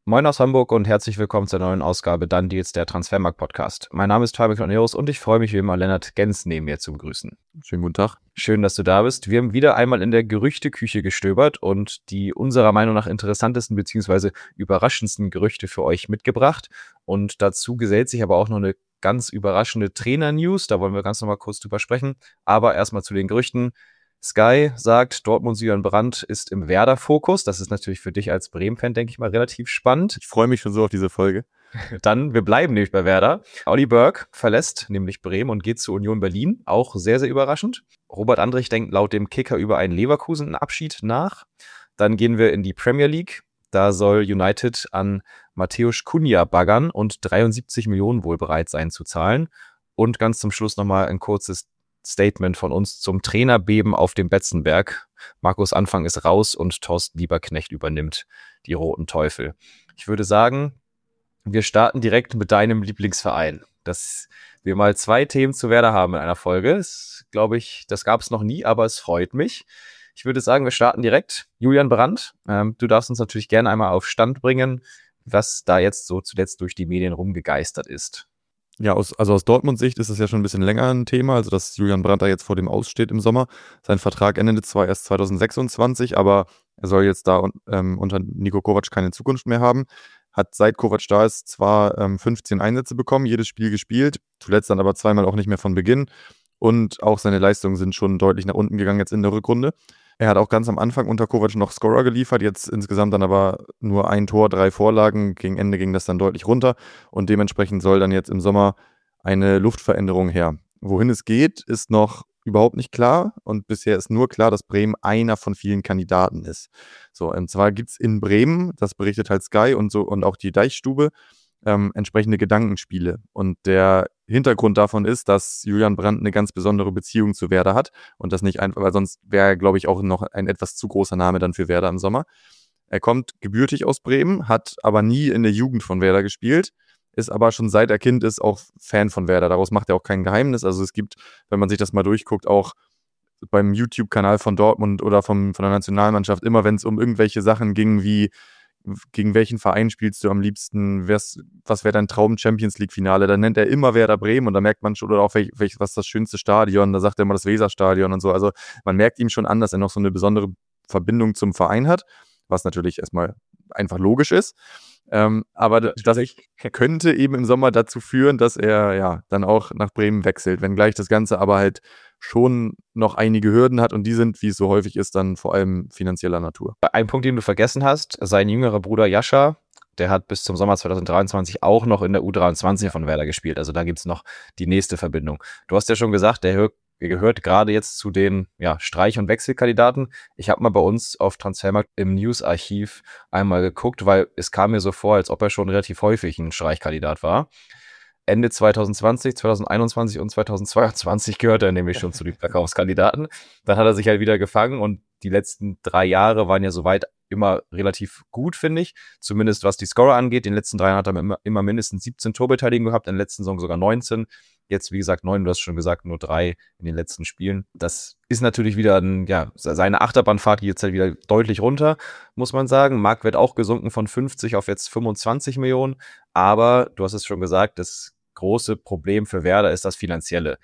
Moin aus Hamburg und herzlich willkommen zur neuen Ausgabe Done Deals, der Transfermarkt-Podcast. Mein Name ist Fabian Cornelius und ich freue mich wie immer, Lennart Gens neben mir zu begrüßen. Schönen guten Tag. Schön, dass du da bist. Wir haben wieder einmal in der Gerüchteküche gestöbert und die unserer Meinung nach interessantesten bzw. überraschendsten Gerüchte für euch mitgebracht. Und dazu gesellt sich aber auch noch eine ganz überraschende Trainer-News. Da wollen wir ganz nochmal kurz drüber sprechen. Aber erstmal zu den Gerüchten. Sky sagt, Dortmunds Julian Brandt ist im Werder-Fokus. Das ist natürlich für dich als Bremen-Fan, denke ich mal, relativ spannend. Ich freue mich schon so auf diese Folge. Dann, wir bleiben nämlich bei Werder. Olli Burke verlässt nämlich Bremen und geht zu Union Berlin. Auch sehr, sehr überraschend. Robert Andrich denkt laut dem Kicker über einen Leverkusen-Abschied nach. Dann gehen wir in die Premier League. Da soll United an Mateusz Cunha baggern und 73 Millionen wohl bereit sein zu zahlen. Und ganz zum Schluss nochmal ein kurzes Statement von uns zum Trainerbeben auf dem Betzenberg. Markus Anfang ist raus und Thorsten Lieberknecht übernimmt die Roten Teufel. Ich würde sagen, wir starten direkt mit deinem Lieblingsverein. Dass wir mal 2 Themen zu Werder haben in einer Folge, ist, glaube ich, das gab es noch nie, aber es freut mich. Ich würde sagen, wir starten direkt. Julian Brandt, du darfst uns natürlich gerne einmal auf Stand bringen, was da jetzt so zuletzt durch die Medien rumgegeistert ist. Ja, aus Dortmunds Sicht ist es ja schon ein bisschen länger ein Thema, also dass Julian Brandt da jetzt vor dem Aussteht im Sommer. Sein Vertrag endete zwar erst 2026, aber er soll jetzt da unter Niko Kovac keine Zukunft mehr haben. Hat seit Kovac da ist zwar 15 Einsätze bekommen, jedes Spiel gespielt, zuletzt dann aber zweimal auch nicht mehr von Beginn. Und auch seine Leistungen sind schon deutlich nach unten gegangen jetzt in der Rückrunde. Er hat auch ganz am Anfang unter Kovac noch Scorer geliefert, jetzt insgesamt dann aber nur 1 Tor, 3 Vorlagen. Gegen Ende ging das dann deutlich runter und dementsprechend soll dann jetzt im Sommer eine Luftveränderung her. Wohin es geht, ist noch überhaupt nicht klar und bisher ist nur klar, dass Bremen einer von vielen Kandidaten ist. So, und zwar gibt es in Bremen, das berichtet halt Sky und auch die Deichstube, entsprechende Gedankenspiele. Und der Hintergrund davon ist, dass Julian Brandt eine ganz besondere Beziehung zu Werder hat und das nicht einfach, weil sonst wäre er, glaube ich, auch noch ein etwas zu großer Name dann für Werder im Sommer. Er kommt gebürtig aus Bremen, hat aber nie in der Jugend von Werder gespielt, ist aber schon seit er Kind ist auch Fan von Werder. Daraus macht er auch kein Geheimnis. Also es gibt, wenn man sich das mal durchguckt, auch beim YouTube-Kanal von Dortmund oder von der Nationalmannschaft, immer wenn es um irgendwelche Sachen ging, wie gegen welchen Verein spielst du am liebsten, was wäre dein Traum-Champions-League-Finale, dann nennt er immer Werder Bremen und da merkt man schon, oder auch was ist das schönste Stadion, da sagt er immer das Weserstadion und so, also man merkt ihm schon an, dass er noch so eine besondere Verbindung zum Verein hat, was natürlich erstmal einfach logisch ist, aber das könnte eben im Sommer dazu führen, dass er ja dann auch nach Bremen wechselt, wenngleich das Ganze aber halt schon noch einige Hürden hat und die sind, wie es so häufig ist, dann vor allem finanzieller Natur. Ein Punkt, den du vergessen hast, sein jüngerer Bruder Jascha, der hat bis zum Sommer 2023 auch noch in der U23 von Werder gespielt. Also da gibt es noch die nächste Verbindung. Du hast ja schon gesagt, der gehört gerade jetzt zu den Streich- und Wechselkandidaten. Ich habe mal bei uns auf Transfermarkt im News-Archiv einmal geguckt, weil es kam mir so vor, als ob er schon relativ häufig ein Streichkandidat war. Ende 2020, 2021 und 2022 gehört er nämlich schon zu den Verkaufskandidaten. Dann hat er sich halt wieder gefangen und die letzten 3 Jahre waren ja soweit immer relativ gut, finde ich. Zumindest was die Scorer angeht. In den letzten 3 Jahren hat er immer mindestens 17 Torbeteiligungen gehabt, in der letzten Saison sogar 19. Jetzt, wie gesagt, 9, du hast schon gesagt, nur 3 in den letzten Spielen. Das ist natürlich wieder seine Achterbahnfahrt geht jetzt halt wieder deutlich runter, muss man sagen. Marktwert auch gesunken von 50 auf jetzt 25 Millionen. Aber du hast es schon gesagt, das große Problem für Werder ist das Finanzielle.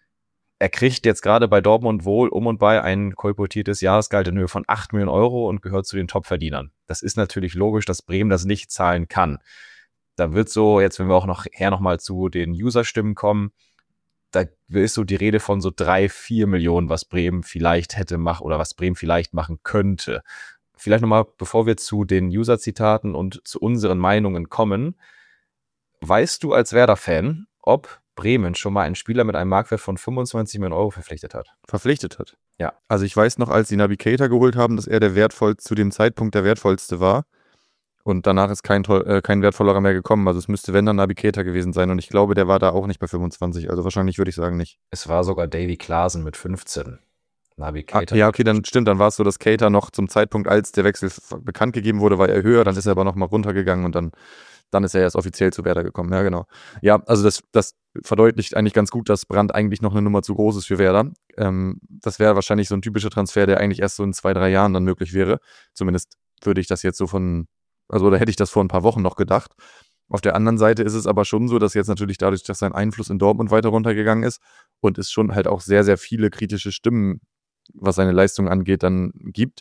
Er kriegt jetzt gerade bei Dortmund wohl um und bei ein kolportiertes Jahresgehalt in Höhe von 8 Millionen Euro und gehört zu den Top-Verdienern. Das ist natürlich logisch, dass Bremen das nicht zahlen kann. Da wird so, jetzt wenn wir auch noch mal zu den User-Stimmen kommen, da ist so die Rede von so 3-4 Millionen, was Bremen vielleicht was Bremen vielleicht machen könnte. Vielleicht nochmal, bevor wir zu den User-Zitaten und zu unseren Meinungen kommen, weißt du als Werder-Fan, ob Bremen schon mal einen Spieler mit einem Marktwert von 25 Millionen Euro verpflichtet hat? Verpflichtet hat? Ja. Also ich weiß noch, als die Naby Keita geholt haben, dass er zu dem Zeitpunkt der wertvollste war. Und danach ist kein wertvollerer mehr gekommen. Also es müsste, wenn, dann Naby Keita gewesen sein. Und ich glaube, der war da auch nicht bei 25. Also wahrscheinlich würde ich sagen nicht. Es war sogar Davy Klaasen mit 15. Naby Keita. Ja, okay, dann stimmt. Dann war es so, dass Keita noch zum Zeitpunkt, als der Wechsel bekannt gegeben wurde, war er höher. Dann ist er aber nochmal runtergegangen und dann ist er erst offiziell zu Werder gekommen. Ja, genau. Ja, also das verdeutlicht eigentlich ganz gut, dass Brandt eigentlich noch eine Nummer zu groß ist für Werder. Das wäre wahrscheinlich so ein typischer Transfer, der eigentlich erst so in 2-3 Jahren dann möglich wäre. Zumindest würde ich das jetzt so von Also da hätte ich das vor ein paar Wochen noch gedacht. Auf der anderen Seite ist es aber schon so, dass jetzt natürlich dadurch, dass sein Einfluss in Dortmund weiter runtergegangen ist und es schon halt auch sehr, sehr viele kritische Stimmen, was seine Leistung angeht, dann gibt,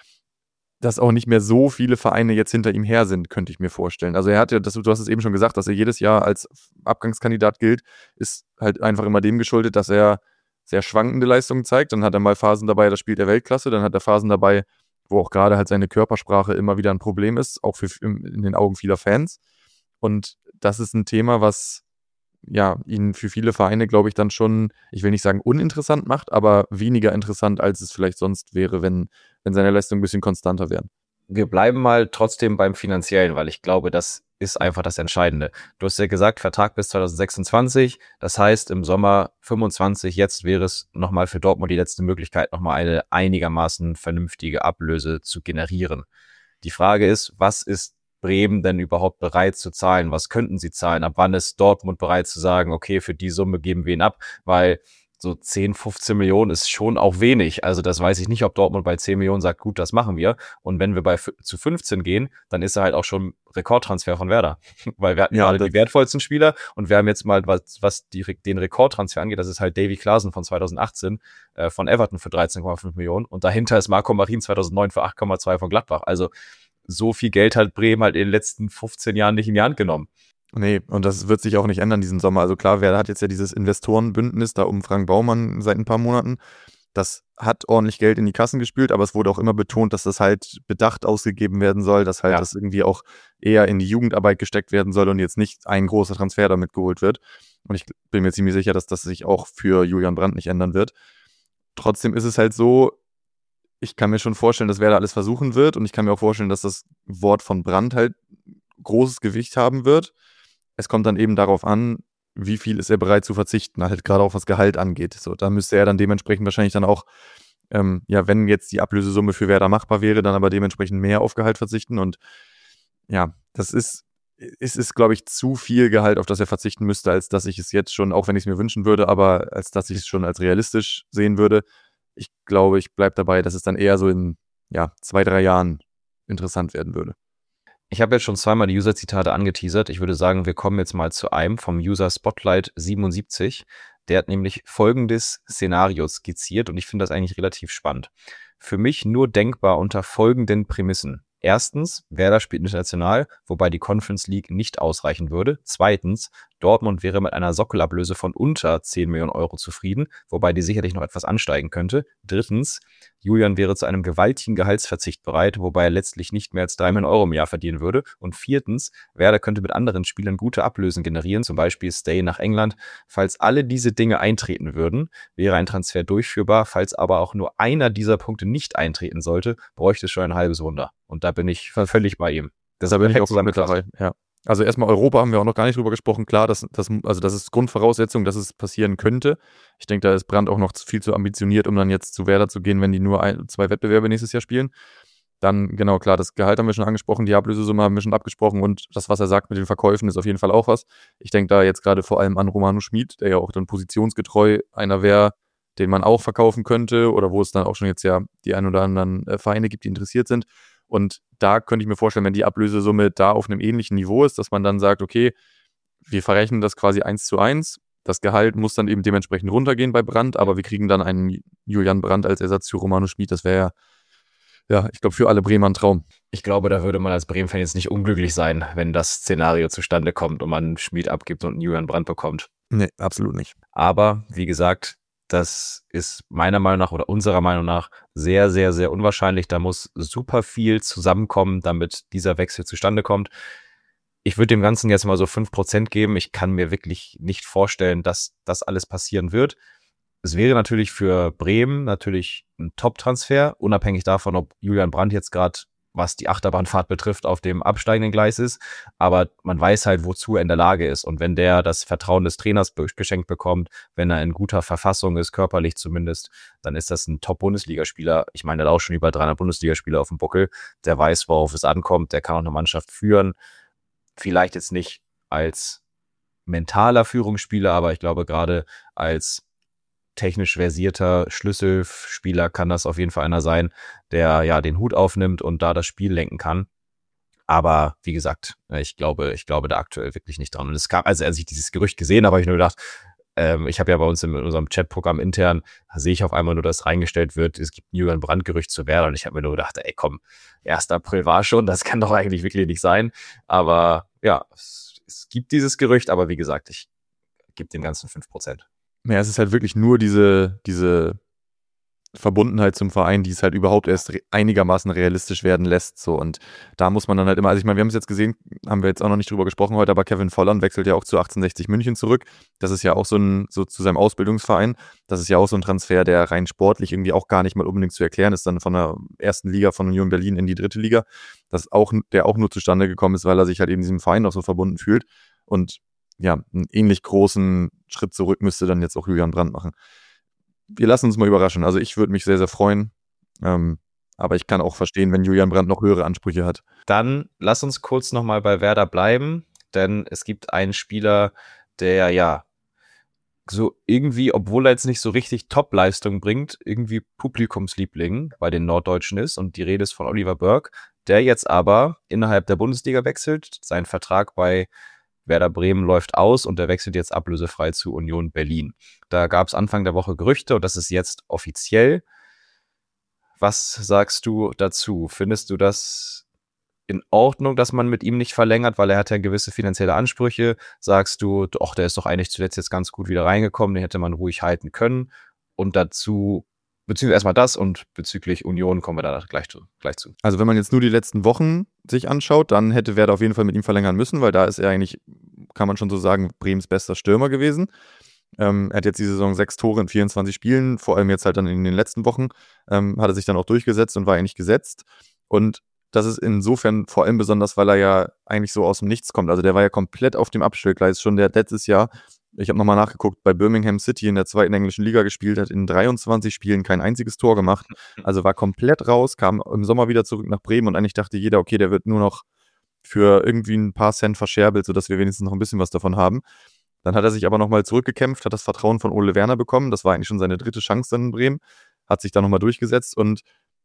dass auch nicht mehr so viele Vereine jetzt hinter ihm her sind, könnte ich mir vorstellen. Also er hat ja, du hast es eben schon gesagt, dass er jedes Jahr als Abgangskandidat gilt, ist halt einfach immer dem geschuldet, dass er sehr schwankende Leistungen zeigt. Dann hat er mal Phasen dabei, da spielt er Weltklasse, dann hat er Phasen dabei, wo auch gerade halt seine Körpersprache immer wieder ein Problem ist, auch in den Augen vieler Fans. Und das ist ein Thema, was ja ihn für viele Vereine, glaube ich, dann schon, ich will nicht sagen uninteressant macht, aber weniger interessant, als es vielleicht sonst wäre, wenn seine Leistungen ein bisschen konstanter wären. Wir bleiben mal trotzdem beim Finanziellen, weil ich glaube, das ist einfach das Entscheidende. Du hast ja gesagt, Vertrag bis 2026, das heißt im Sommer 25, jetzt wäre es nochmal für Dortmund die letzte Möglichkeit, nochmal eine einigermaßen vernünftige Ablöse zu generieren. Die Frage ist, was ist Bremen denn überhaupt bereit zu zahlen? Was könnten sie zahlen? Ab wann ist Dortmund bereit zu sagen, okay, für die Summe geben wir ihn ab? Weil so 10, 15 Millionen ist schon auch wenig. Also das weiß ich nicht, ob Dortmund bei 10 Millionen sagt, gut, das machen wir. Und wenn wir zu 15 gehen, dann ist er halt auch schon Rekordtransfer von Werder. Weil wir hatten gerade die wertvollsten Spieler und wir haben jetzt mal, was den Rekordtransfer angeht, das ist halt Davy Klaassen von 2018 von Everton für 13,5 Millionen. Und dahinter ist Marco Marin 2009 für 8,2 von Gladbach. Also so viel Geld hat Bremen halt in den letzten 15 Jahren nicht in die Hand genommen. Nee, und das wird sich auch nicht ändern diesen Sommer. Also klar, Werder hat jetzt ja dieses Investorenbündnis da um Frank Baumann seit ein paar Monaten. Das hat ordentlich Geld in die Kassen gespült, aber es wurde auch immer betont, dass das halt bedacht ausgegeben werden soll, dass halt das irgendwie auch eher in die Jugendarbeit gesteckt werden soll und jetzt nicht ein großer Transfer damit geholt wird. Und ich bin mir ziemlich sicher, dass das sich auch für Julian Brandt nicht ändern wird. Trotzdem ist es halt so, ich kann mir schon vorstellen, dass Werder alles versuchen wird und ich kann mir auch vorstellen, dass das Wort von Brandt halt großes Gewicht haben wird. Es kommt dann eben darauf an, wie viel ist er bereit zu verzichten, halt gerade auch was Gehalt angeht. So, da müsste er dann dementsprechend wahrscheinlich dann auch, wenn jetzt die Ablösesumme für Werder machbar wäre, dann aber dementsprechend mehr auf Gehalt verzichten. Und ja, es ist, glaube ich, zu viel Gehalt, auf das er verzichten müsste, als dass ich es jetzt schon, auch wenn ich es mir wünschen würde, aber als dass ich es schon als realistisch sehen würde. Ich glaube, ich bleibe dabei, dass es dann eher so in 2, 3 Jahren interessant werden würde. Ich habe jetzt schon zweimal die User-Zitate angeteasert. Ich würde sagen, wir kommen jetzt mal zu einem vom User Spotlight 77. Der hat nämlich folgendes Szenario skizziert und ich finde das eigentlich relativ spannend. Für mich nur denkbar unter folgenden Prämissen. Erstens, Werder spielt international, wobei die Conference League nicht ausreichen würde. Zweitens, Dortmund wäre mit einer Sockelablöse von unter 10 Millionen Euro zufrieden, wobei die sicherlich noch etwas ansteigen könnte. Drittens, Julian wäre zu einem gewaltigen Gehaltsverzicht bereit, wobei er letztlich nicht mehr als 3 Millionen Euro im Jahr verdienen würde. Und viertens, Werder könnte mit anderen Spielern gute Ablösen generieren, zum Beispiel Stay nach England. Falls alle diese Dinge eintreten würden, wäre ein Transfer durchführbar. Falls aber auch nur einer dieser Punkte nicht eintreten sollte, bräuchte es schon ein halbes Wunder. Und da bin ich völlig bei ihm. Deshalb bin ich auch mit dabei. Ja. Also erstmal Europa haben wir auch noch gar nicht drüber gesprochen. Klar, das ist Grundvoraussetzung, dass es passieren könnte. Ich denke, da ist Brandt auch noch viel zu ambitioniert, um dann jetzt zu Werder zu gehen, wenn die nur 2 Wettbewerbe nächstes Jahr spielen. Dann, genau, klar, das Gehalt haben wir schon angesprochen, die Ablösesumme haben wir schon abgesprochen und das, was er sagt mit den Verkäufen, ist auf jeden Fall auch was. Ich denke da jetzt gerade vor allem an Romano Schmid, der ja auch dann positionsgetreu einer wäre, den man auch verkaufen könnte oder wo es dann auch schon jetzt ja die ein oder anderen Vereine gibt, die interessiert sind. Und da könnte ich mir vorstellen, wenn die Ablösesumme da auf einem ähnlichen Niveau ist, dass man dann sagt, okay, wir verrechnen das quasi 1:1. Das Gehalt muss dann eben dementsprechend runtergehen bei Brandt, aber wir kriegen dann einen Julian Brandt als Ersatz für Romano Schmid. Das wäre ja, ich glaube, für alle Bremer ein Traum. Ich glaube, da würde man als Bremen-Fan jetzt nicht unglücklich sein, wenn das Szenario zustande kommt und man Schmid abgibt und einen Julian Brandt bekommt. Nee, absolut nicht. Aber, wie gesagt, das ist meiner Meinung nach oder unserer Meinung nach sehr, sehr, sehr unwahrscheinlich. Da muss super viel zusammenkommen, damit dieser Wechsel zustande kommt. Ich würde dem Ganzen jetzt mal so 5% geben. Ich kann mir wirklich nicht vorstellen, dass das alles passieren wird. Es wäre natürlich für Bremen natürlich ein Top-Transfer, unabhängig davon, ob Julian Brandt jetzt gerade, was die Achterbahnfahrt betrifft, auf dem absteigenden Gleis ist. Aber man weiß halt, wozu er in der Lage ist. Und wenn der das Vertrauen des Trainers geschenkt bekommt, wenn er in guter Verfassung ist, körperlich zumindest, dann ist das ein Top-Bundesligaspieler. Ich meine, er hat auch schon über 300 Bundesligaspieler auf dem Buckel. Der weiß, worauf es ankommt. Der kann auch eine Mannschaft führen. Vielleicht jetzt nicht als mentaler Führungsspieler, aber ich glaube, gerade als technisch versierter Schlüsselspieler kann das auf jeden Fall einer sein, der ja den Hut aufnimmt und da das Spiel lenken kann. Aber wie gesagt, ich glaube da aktuell wirklich nicht dran. Und es gab, also als ich dieses Gerücht gesehen habe, habe ich nur gedacht, ich habe ja bei uns in unserem Chatprogramm intern, da sehe ich auf einmal nur, dass reingestellt wird, es gibt ein Julian Brandt-Gerücht zu Werder. Und ich habe mir nur gedacht, ey komm, 1. April war schon, das kann doch eigentlich wirklich nicht sein. Aber ja, es gibt dieses Gerücht, aber wie gesagt, ich gebe dem Ganzen 5%. Ja, es ist halt wirklich nur diese Verbundenheit zum Verein, die es halt überhaupt erst einigermaßen realistisch werden lässt. So. Und da muss man dann halt immer, also ich meine, wir haben es jetzt gesehen, haben wir jetzt auch noch nicht drüber gesprochen heute, aber Kevin Volland wechselt ja auch zu 1860 München zurück. Das ist ja auch so zu seinem Ausbildungsverein. Das ist ja auch so ein Transfer, der rein sportlich irgendwie auch gar nicht mal unbedingt zu erklären ist, dann von der ersten Liga von Union Berlin in die 3. Liga. Der auch nur zustande gekommen ist, weil er sich halt in diesem Verein noch so verbunden fühlt. Und ja, einen ähnlich großen Schritt zurück müsste dann jetzt auch Julian Brandt machen. Wir lassen uns mal überraschen. Also ich würde mich sehr, sehr freuen. Aber ich kann auch verstehen, wenn Julian Brandt noch höhere Ansprüche hat. Dann lass uns kurz nochmal bei Werder bleiben, denn es gibt einen Spieler, der ja so irgendwie, obwohl er jetzt nicht so richtig Top-Leistung bringt, irgendwie Publikumsliebling bei den Norddeutschen ist. Und die Rede ist von Oliver Burke, der jetzt aber innerhalb der Bundesliga wechselt. Sein Vertrag bei Werder Bremen läuft aus und der wechselt jetzt ablösefrei zu Union Berlin. Da gab es Anfang der Woche Gerüchte und das ist jetzt offiziell. Was sagst du dazu? Findest du das in Ordnung, dass man mit ihm nicht verlängert, weil er hat ja gewisse finanzielle Ansprüche? Sagst du, doch, der ist doch eigentlich zuletzt jetzt ganz gut wieder reingekommen, den hätte man ruhig halten können? Und dazu, beziehungsweise erstmal das und bezüglich Union kommen wir da gleich zu. Also wenn man jetzt nur die letzten Wochen sich anschaut, dann hätte Werder auf jeden Fall mit ihm verlängern müssen, weil da ist er eigentlich, kann man schon so sagen, Bremens bester Stürmer gewesen. Er hat jetzt die Saison 6 Tore in 24 Spielen, vor allem jetzt halt dann in den letzten Wochen, hat er sich dann auch durchgesetzt und war eigentlich gesetzt. Und das ist insofern vor allem besonders, weil er ja eigentlich so aus dem Nichts kommt. Also der war ja komplett auf dem Abstellgleis schon. Der hat letztes Jahr, ich habe nochmal nachgeguckt, bei Birmingham City in der 2. englischen Liga gespielt, hat in 23 Spielen kein einziges Tor gemacht. Also war komplett raus, kam im Sommer wieder zurück nach Bremen und eigentlich dachte jeder, okay, der wird nur noch für irgendwie ein paar Cent verscherbelt, sodass wir wenigstens noch ein bisschen was davon haben. Dann hat er sich aber nochmal zurückgekämpft, hat das Vertrauen von Ole Werner bekommen. Das war eigentlich schon seine 3. Chance dann in Bremen. Hat sich da nochmal durchgesetzt und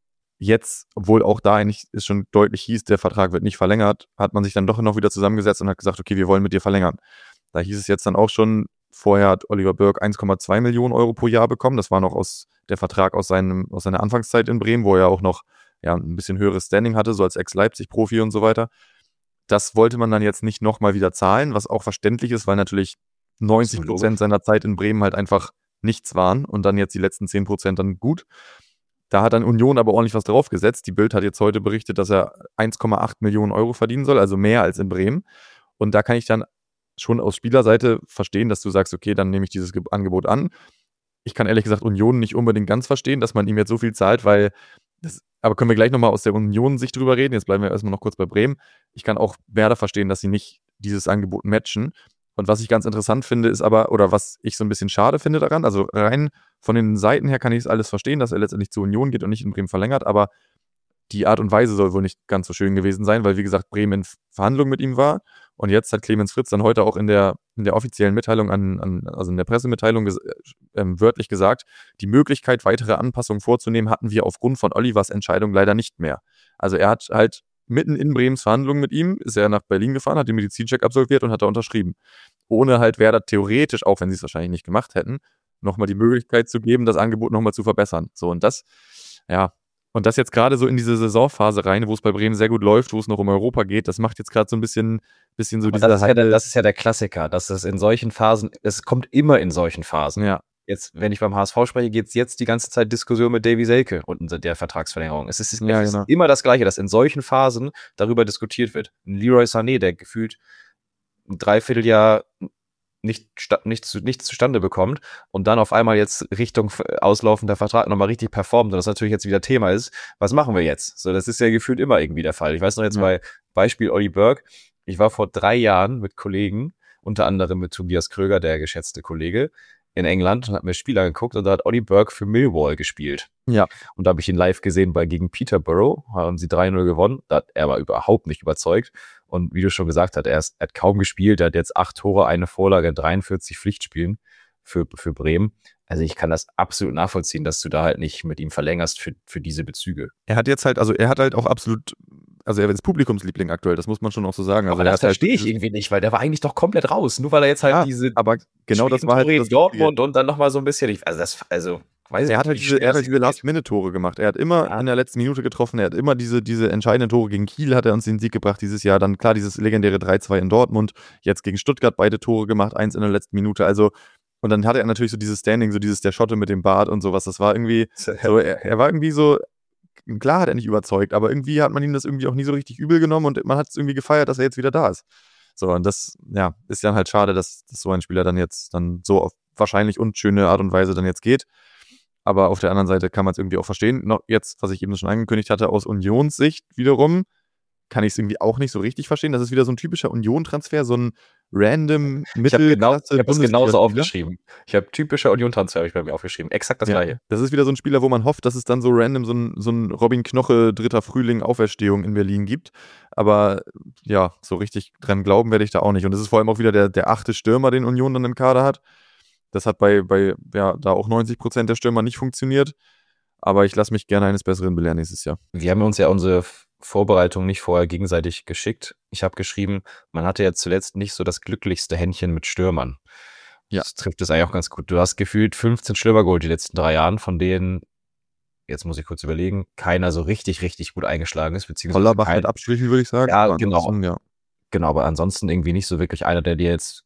jetzt, obwohl auch da eigentlich es schon deutlich hieß, der Vertrag wird nicht verlängert, hat man sich dann doch noch wieder zusammengesetzt und hat gesagt, okay, wir wollen mit dir verlängern. Da hieß es jetzt dann auch schon, vorher hat Oliver Burke 1,2 Millionen Euro pro Jahr bekommen. Das war noch der Vertrag aus seiner Anfangszeit in Bremen, wo er auch noch ein bisschen höheres Standing hatte, so als Ex-Leipzig-Profi und so weiter. Das wollte man dann jetzt nicht nochmal wieder zahlen, was auch verständlich ist, weil natürlich 90% seiner Zeit in Bremen halt einfach nichts waren und dann jetzt die letzten 10% dann gut. Da hat dann Union aber ordentlich was draufgesetzt. Die Bild hat jetzt heute berichtet, dass er 1,8 Millionen Euro verdienen soll, also mehr als in Bremen. Und da kann ich dann schon aus Spielerseite verstehen, dass du sagst, okay, dann nehme ich dieses Angebot an. Ich kann ehrlich gesagt Union nicht unbedingt ganz verstehen, dass man ihm jetzt so viel zahlt, weil aber können wir gleich nochmal aus der Union-Sicht drüber reden. Jetzt bleiben wir erstmal noch kurz bei Bremen. Ich kann auch Werder verstehen, dass sie nicht dieses Angebot matchen. Und was ich ganz interessant finde, ist aber, oder was ich so ein bisschen schade finde daran, also rein von den Seiten her kann ich es alles verstehen, dass er letztendlich zur Union geht und nicht in Bremen verlängert, aber die Art und Weise soll wohl nicht ganz so schön gewesen sein, weil, wie gesagt, Bremen in Verhandlungen mit ihm war. Und jetzt hat Clemens Fritz dann heute auch in der offiziellen Mitteilung also in der Pressemitteilung wörtlich gesagt, die Möglichkeit, weitere Anpassungen vorzunehmen, hatten wir aufgrund von Olivers Entscheidung leider nicht mehr. Also er hat halt mitten in Bremens Verhandlungen mit ihm, ist er nach Berlin gefahren, hat den Medizincheck absolviert und hat da unterschrieben. Ohne halt Werder theoretisch, auch wenn sie es wahrscheinlich nicht gemacht hätten, nochmal die Möglichkeit zu geben, das Angebot nochmal zu verbessern. So, und das jetzt gerade so in diese Saisonphase rein, wo es bei Bremen sehr gut läuft, wo es noch um Europa geht, das macht jetzt gerade so ein bisschen so diese... Das ist ja der Klassiker, dass es in solchen Phasen, es kommt immer in solchen Phasen. Ja. Jetzt, wenn ich beim HSV spreche, geht es jetzt die ganze Zeit Diskussion mit Davy Selke und der Vertragsverlängerung. Es ist immer das Gleiche, dass in solchen Phasen darüber diskutiert wird. Ein Leroy Sané, der gefühlt ein Dreivierteljahr nichts zustande bekommt und dann auf einmal jetzt Richtung auslaufender Vertrag nochmal richtig performt und das natürlich jetzt wieder Thema ist, was machen wir jetzt? So, das ist ja gefühlt immer irgendwie der Fall. Ich weiß noch jetzt bei Beispiel Olli Burke, ich war vor 3 Jahren mit Kollegen, unter anderem mit Tobias Kröger, der geschätzte Kollege, in England und habe mir Spiel angeguckt und da hat Olli Burke für Millwall gespielt. Ja. Und da habe ich ihn live gesehen gegen Peterborough, haben sie 3-0 gewonnen. Er war überhaupt nicht überzeugt. Und wie du schon gesagt hast, er hat kaum gespielt. Er hat jetzt 8 Tore, 1 Vorlage in 43 Pflichtspielen für Bremen. Also ich kann das absolut nachvollziehen, dass du da halt nicht mit ihm verlängerst für diese Bezüge. Er hat halt auch absolut also er ist Publikumsliebling aktuell, das muss man schon auch so sagen. Also aber das verstehe ich irgendwie nicht, weil der war eigentlich doch komplett raus, nur weil er jetzt halt diese aber genau das war halt Tore in das Dortmund und dann nochmal so ein bisschen, weiß ich Er hat halt nicht, diese Last-Minute-Tore gemacht. Er hat immer in der letzten Minute getroffen. Er hat immer diese entscheidenden Tore gegen Kiel hat er uns den Sieg gebracht dieses Jahr. Dann klar dieses legendäre 3-2 in Dortmund. Jetzt gegen Stuttgart beide Tore gemacht, 1 in der letzten Minute. Also, und dann hatte er natürlich so dieses Standing, so dieses der Schotte mit dem Bart und sowas. Das war irgendwie so, er war irgendwie so, klar hat er nicht überzeugt, aber irgendwie hat man ihm das irgendwie auch nie so richtig übel genommen und man hat es irgendwie gefeiert, dass er jetzt wieder da ist. So, und das, ja, ist dann halt schade, dass so ein Spieler dann jetzt dann so auf wahrscheinlich unschöne Art und Weise dann jetzt geht. Aber auf der anderen Seite kann man es irgendwie auch verstehen. Noch jetzt, was ich eben schon angekündigt hatte, aus Unionssicht wiederum, kann ich es irgendwie auch nicht so richtig verstehen. Das ist wieder so ein typischer Union-Transfer, so ein random Mittelklasse. Ich habe es genauso aufgeschrieben. Ich habe typischer Union-Transfer, habe ich bei mir aufgeschrieben. Exakt das gleiche. Das ist wieder so ein Spieler, wo man hofft, dass es dann so random so ein Robin Knoche, 3. Frühling, Auferstehung in Berlin gibt. Aber ja, so richtig dran glauben werde ich da auch nicht. Und es ist vor allem auch wieder der 8. Stürmer, den Union dann im Kader hat. Das hat bei da auch 90% der Stürmer nicht funktioniert. Aber ich lasse mich gerne eines Besseren belehren nächstes Jahr. Wir haben uns ja unsere Vorbereitung nicht vorher gegenseitig geschickt. Ich habe geschrieben, man hatte ja zuletzt nicht so das glücklichste Händchen mit Stürmern. Ja. Das trifft es eigentlich auch ganz gut. Du hast gefühlt 15 Stürmer geholt die letzten 3 Jahren, von denen, jetzt muss ich kurz überlegen, keiner so richtig, richtig gut eingeschlagen ist. Beziehungsweise Hollerbach mit Abstrichen, würde ich sagen. Ja, genau. Genau, aber ansonsten irgendwie nicht so wirklich einer, der dir jetzt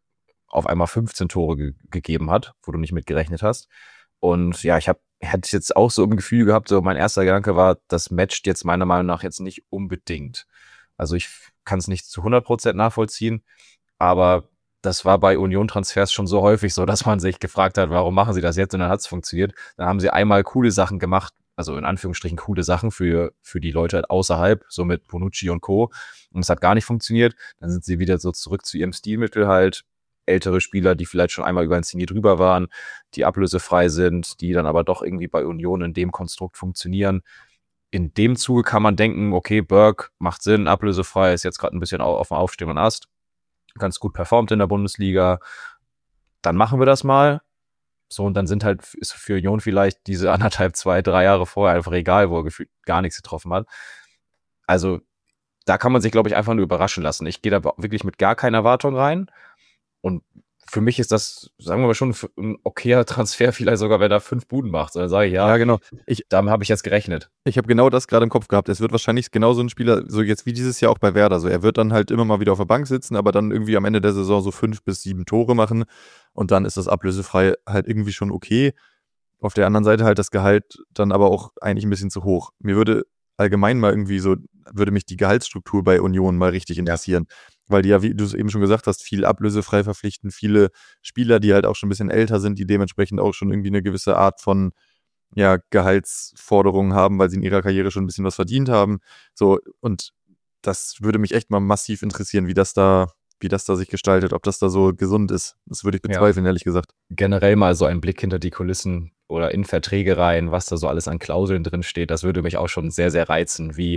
auf einmal 15 Tore gegeben hat, wo du nicht mit gerechnet hast. Und ja, hätte jetzt auch so ein Gefühl gehabt, so mein erster Gedanke war, das matcht jetzt meiner Meinung nach jetzt nicht unbedingt. Also ich kann es nicht zu 100% nachvollziehen, aber das war bei Union-Transfers schon so häufig so, dass man sich gefragt hat, warum machen sie das jetzt? Und dann hat es funktioniert. Dann haben sie einmal coole Sachen gemacht, also in Anführungsstrichen coole Sachen für die Leute außerhalb, so mit Bonucci und Co. Und es hat gar nicht funktioniert. Dann sind sie wieder so zurück zu ihrem Stilmittel halt. Ältere Spieler, die vielleicht schon einmal über ein Zenit drüber waren, die ablösefrei sind, die dann aber doch irgendwie bei Union in dem Konstrukt funktionieren. In dem Zuge kann man denken, okay, Burke macht Sinn, ablösefrei, ist jetzt gerade ein bisschen auf dem aufstehenden Ast, ganz gut performt in der Bundesliga, dann machen wir das mal. So, und dann ist für Union vielleicht diese 1,5, 2, 3 Jahre vorher einfach egal, wo er gefühlt gar nichts getroffen hat. Also, da kann man sich, glaube ich, einfach nur überraschen lassen. Ich gehe da wirklich mit gar keiner Erwartung rein. Und für mich ist das, sagen wir mal, schon ein okayer Transfer, vielleicht sogar, wenn er 5 Buden macht. Dann sage ich, ja, genau. Damit habe ich jetzt gerechnet. Ich habe genau das gerade im Kopf gehabt. Es wird wahrscheinlich genauso ein Spieler, so jetzt wie dieses Jahr auch bei Werder. So, er wird dann halt immer mal wieder auf der Bank sitzen, aber dann irgendwie am Ende der Saison so 5 bis 7 Tore machen. Und dann ist das ablösefrei halt irgendwie schon okay. Auf der anderen Seite halt das Gehalt dann aber auch eigentlich ein bisschen zu hoch. Mir würde allgemein mal irgendwie so, würde mich die Gehaltsstruktur bei Union mal richtig interessieren. Weil die ja, wie du es eben schon gesagt hast, viel ablösefrei verpflichten, viele Spieler, die halt auch schon ein bisschen älter sind, die dementsprechend auch schon irgendwie eine gewisse Art von Gehaltsforderungen haben, weil sie in ihrer Karriere schon ein bisschen was verdient haben. So, und das würde mich echt mal massiv interessieren, wie das da sich gestaltet, ob das da so gesund ist. Das würde ich bezweifeln, ehrlich gesagt. Generell mal so ein Blick hinter die Kulissen oder in Verträge rein, was da so alles an Klauseln drin steht, das würde mich auch schon sehr, sehr reizen, wie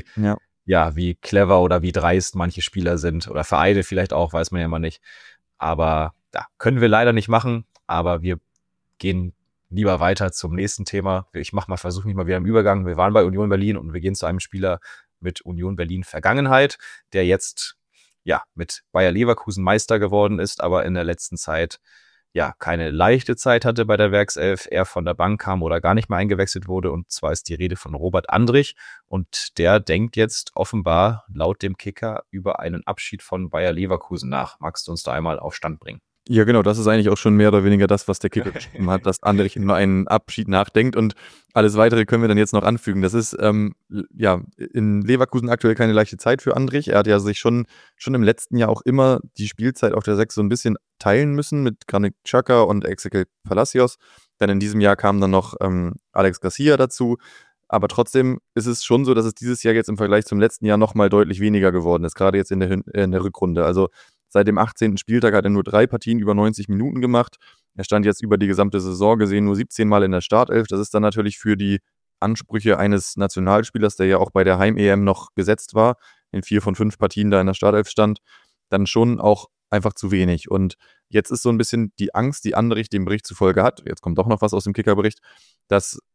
clever oder wie dreist manche Spieler sind oder Vereine vielleicht auch, weiß man ja immer nicht. Aber können wir leider nicht machen, aber wir gehen lieber weiter zum nächsten Thema. Ich versuche mich mal wieder im Übergang. Wir waren bei Union Berlin und wir gehen zu einem Spieler mit Union Berlin Vergangenheit, der jetzt mit Bayer Leverkusen Meister geworden ist, aber in der letzten Zeit keine leichte Zeit hatte bei der Werkself, er von der Bank kam oder gar nicht mehr eingewechselt wurde. Und zwar ist die Rede von Robert Andrich. Und der denkt jetzt offenbar laut dem Kicker über einen Abschied von Bayer Leverkusen nach. Magst du uns da einmal auf Stand bringen? Ja, genau, das ist eigentlich auch schon mehr oder weniger das, was der Kicker geschrieben hat, dass Andrich über einen Abschied nachdenkt und alles Weitere können wir dann jetzt noch anfügen. Das ist, in Leverkusen aktuell keine leichte Zeit für Andrich. Er hat ja sich schon im letzten Jahr auch immer die Spielzeit auf der 6 so ein bisschen teilen müssen mit Granit Xhaka und Ezequiel Palacios. Dann in diesem Jahr kam dann noch Alex Garcia dazu. Aber trotzdem ist es schon so, dass es dieses Jahr jetzt im Vergleich zum letzten Jahr nochmal deutlich weniger geworden ist, gerade jetzt in der Rückrunde. Also seit dem 18. Spieltag hat er nur 3 Partien über 90 Minuten gemacht. Er stand jetzt über die gesamte Saison gesehen nur 17 Mal in der Startelf. Das ist dann natürlich für die Ansprüche eines Nationalspielers, der ja auch bei der Heim-EM noch gesetzt war, in 4 von 5 Partien da in der Startelf stand, dann schon auch einfach zu wenig. Und jetzt ist so ein bisschen die Angst, die Andrich dem Bericht zufolge hat, jetzt kommt doch noch was aus dem Kickerbericht, dass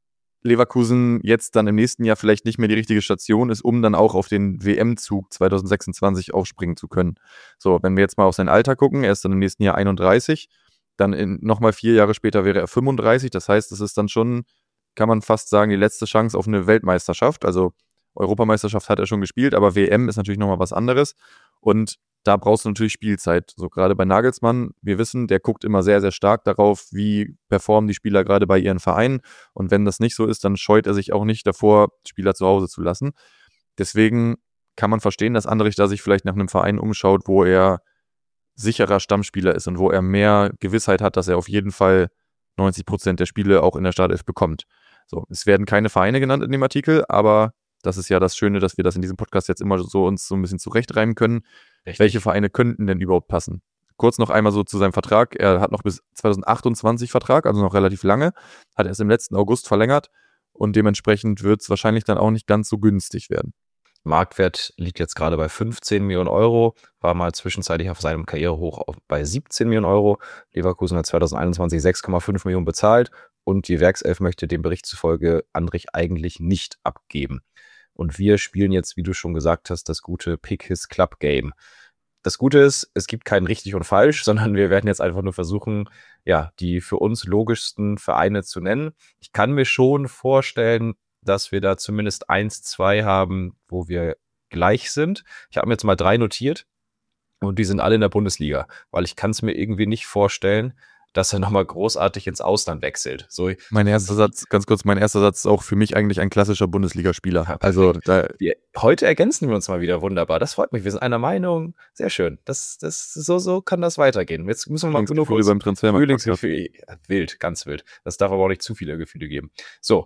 Leverkusen jetzt dann im nächsten Jahr vielleicht nicht mehr die richtige Station ist, um dann auch auf den WM-Zug 2026 aufspringen zu können. So, wenn wir jetzt mal auf sein Alter gucken, er ist dann im nächsten Jahr 31, dann nochmal 4 Jahre später wäre er 35, das heißt, es ist dann schon, kann man fast sagen, die letzte Chance auf eine Weltmeisterschaft. Also Europameisterschaft hat er schon gespielt, aber WM ist natürlich nochmal was anderes und da brauchst du natürlich Spielzeit. So gerade bei Nagelsmann, wir wissen, der guckt immer sehr, sehr stark darauf, wie performen die Spieler gerade bei ihren Vereinen. Und wenn das nicht so ist, dann scheut er sich auch nicht davor, Spieler zu Hause zu lassen. Deswegen kann man verstehen, dass Andrich da sich vielleicht nach einem Verein umschaut, wo er sicherer Stammspieler ist und wo er mehr Gewissheit hat, dass er auf jeden Fall 90% der Spiele auch in der Startelf bekommt. So, es werden keine Vereine genannt in dem Artikel, aber das ist ja das Schöne, dass wir das in diesem Podcast jetzt immer so uns so ein bisschen zurechtreimen können. Richtig. Welche Vereine könnten denn überhaupt passen? Kurz noch einmal so zu seinem Vertrag. Er hat noch bis 2028 Vertrag, also noch relativ lange. Hat erst im letzten August verlängert und dementsprechend wird es wahrscheinlich dann auch nicht ganz so günstig werden. Marktwert liegt jetzt gerade bei 15 Millionen Euro, war mal zwischenzeitlich auf seinem Karrierehoch bei 17 Millionen Euro. Leverkusen hat 2021 6,5 Millionen bezahlt und die Werkself möchte dem Bericht zufolge Andrich eigentlich nicht abgeben. Und wir spielen jetzt, wie du schon gesagt hast, das gute Pick His Club Game. Das Gute ist, es gibt kein richtig und falsch, sondern wir werden jetzt einfach nur versuchen, ja, die für uns logischsten Vereine zu nennen. Ich kann mir schon vorstellen, dass wir da zumindest 1, 2 haben, wo wir gleich sind. Ich habe mir jetzt mal 3 notiert und die sind alle in der Bundesliga, weil ich kann es mir irgendwie nicht vorstellen, dass er nochmal großartig ins Ausland wechselt. So, mein erster Satz ist auch für mich eigentlich ein klassischer Bundesligaspieler. Ja, also heute ergänzen wir uns mal wieder wunderbar. Das freut mich. Wir sind einer Meinung. Sehr schön. So kann das weitergehen. Jetzt müssen wir mal nur beim Transfer. Frühlingsgefühl. Wild, ganz wild. Das darf aber auch nicht zu viele Gefühle geben. So,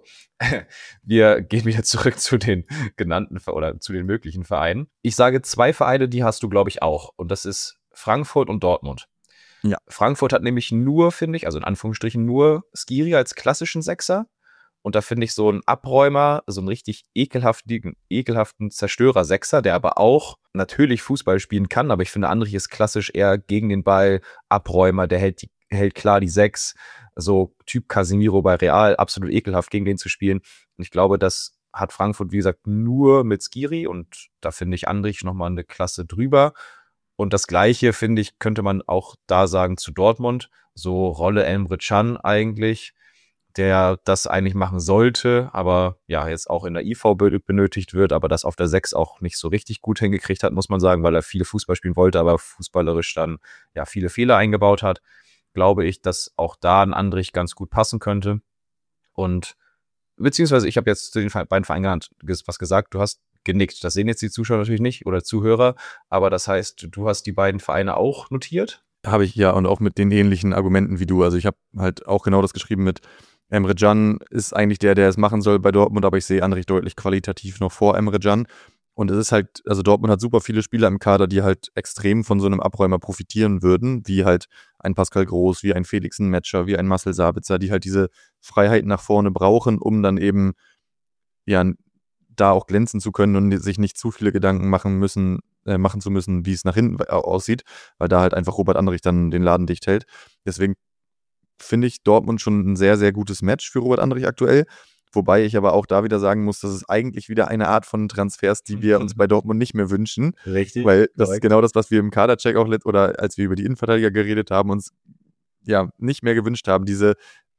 wir gehen wieder zurück zu den genannten oder zu den möglichen Vereinen. Ich sage 2 Vereine, die hast du, glaube ich, auch. Und das ist Frankfurt und Dortmund. Ja. Frankfurt hat nämlich nur, finde ich, also in Anführungsstrichen nur Skiri als klassischen Sechser. Und da finde ich so einen Abräumer, so einen richtig ekelhaften Zerstörer-Sechser, der aber auch natürlich Fußball spielen kann. Aber ich finde, Andrich ist klassisch eher gegen den Ball, Abräumer, der hält klar die 6. So Typ Casemiro bei Real, absolut ekelhaft gegen den zu spielen. Und ich glaube, das hat Frankfurt, wie gesagt, nur mit Skiri. Und da finde ich Andrich nochmal eine Klasse drüber. Und das Gleiche, finde ich, könnte man auch da sagen zu Dortmund. So Rolle Emre Can eigentlich, der das eigentlich machen sollte, aber ja, jetzt auch in der IV benötigt wird, aber das auf der 6 auch nicht so richtig gut hingekriegt hat, muss man sagen, weil er viel Fußball spielen wollte, aber fußballerisch dann ja viele Fehler eingebaut hat. Glaube ich, dass auch da ein Andrich ganz gut passen könnte. Und beziehungsweise ich habe jetzt zu den beiden Vereinen was gesagt, du hast genickt. Das sehen jetzt die Zuschauer natürlich nicht oder Zuhörer, aber das heißt, du hast die beiden Vereine auch notiert? Habe ich ja, und auch mit den ähnlichen Argumenten wie du. Also ich habe halt auch genau das geschrieben mit Emre Can ist eigentlich der es machen soll bei Dortmund, aber ich sehe Andrich deutlich qualitativ noch vor Emre Can. Und es ist halt, also Dortmund hat super viele Spieler im Kader, die halt extrem von so einem Abräumer profitieren würden, wie halt ein Pascal Groß, wie ein Felix Metscher, wie ein Marcel Sabitzer, die halt diese Freiheit nach vorne brauchen, um dann eben ja da auch glänzen zu können und sich nicht zu viele Gedanken machen zu müssen, wie es nach hinten aussieht, weil da halt einfach Robert Andrich dann den Laden dicht hält. Deswegen finde ich Dortmund schon ein sehr, sehr gutes Match für Robert Andrich aktuell. Wobei ich aber auch da wieder sagen muss, das ist eigentlich wieder eine Art von Transfers, die wir uns bei Dortmund nicht mehr wünschen. Richtig. Weil das ist genau das, was wir im Kadercheck auch oder als wir über die Innenverteidiger geredet haben, uns ja nicht mehr gewünscht haben. Diese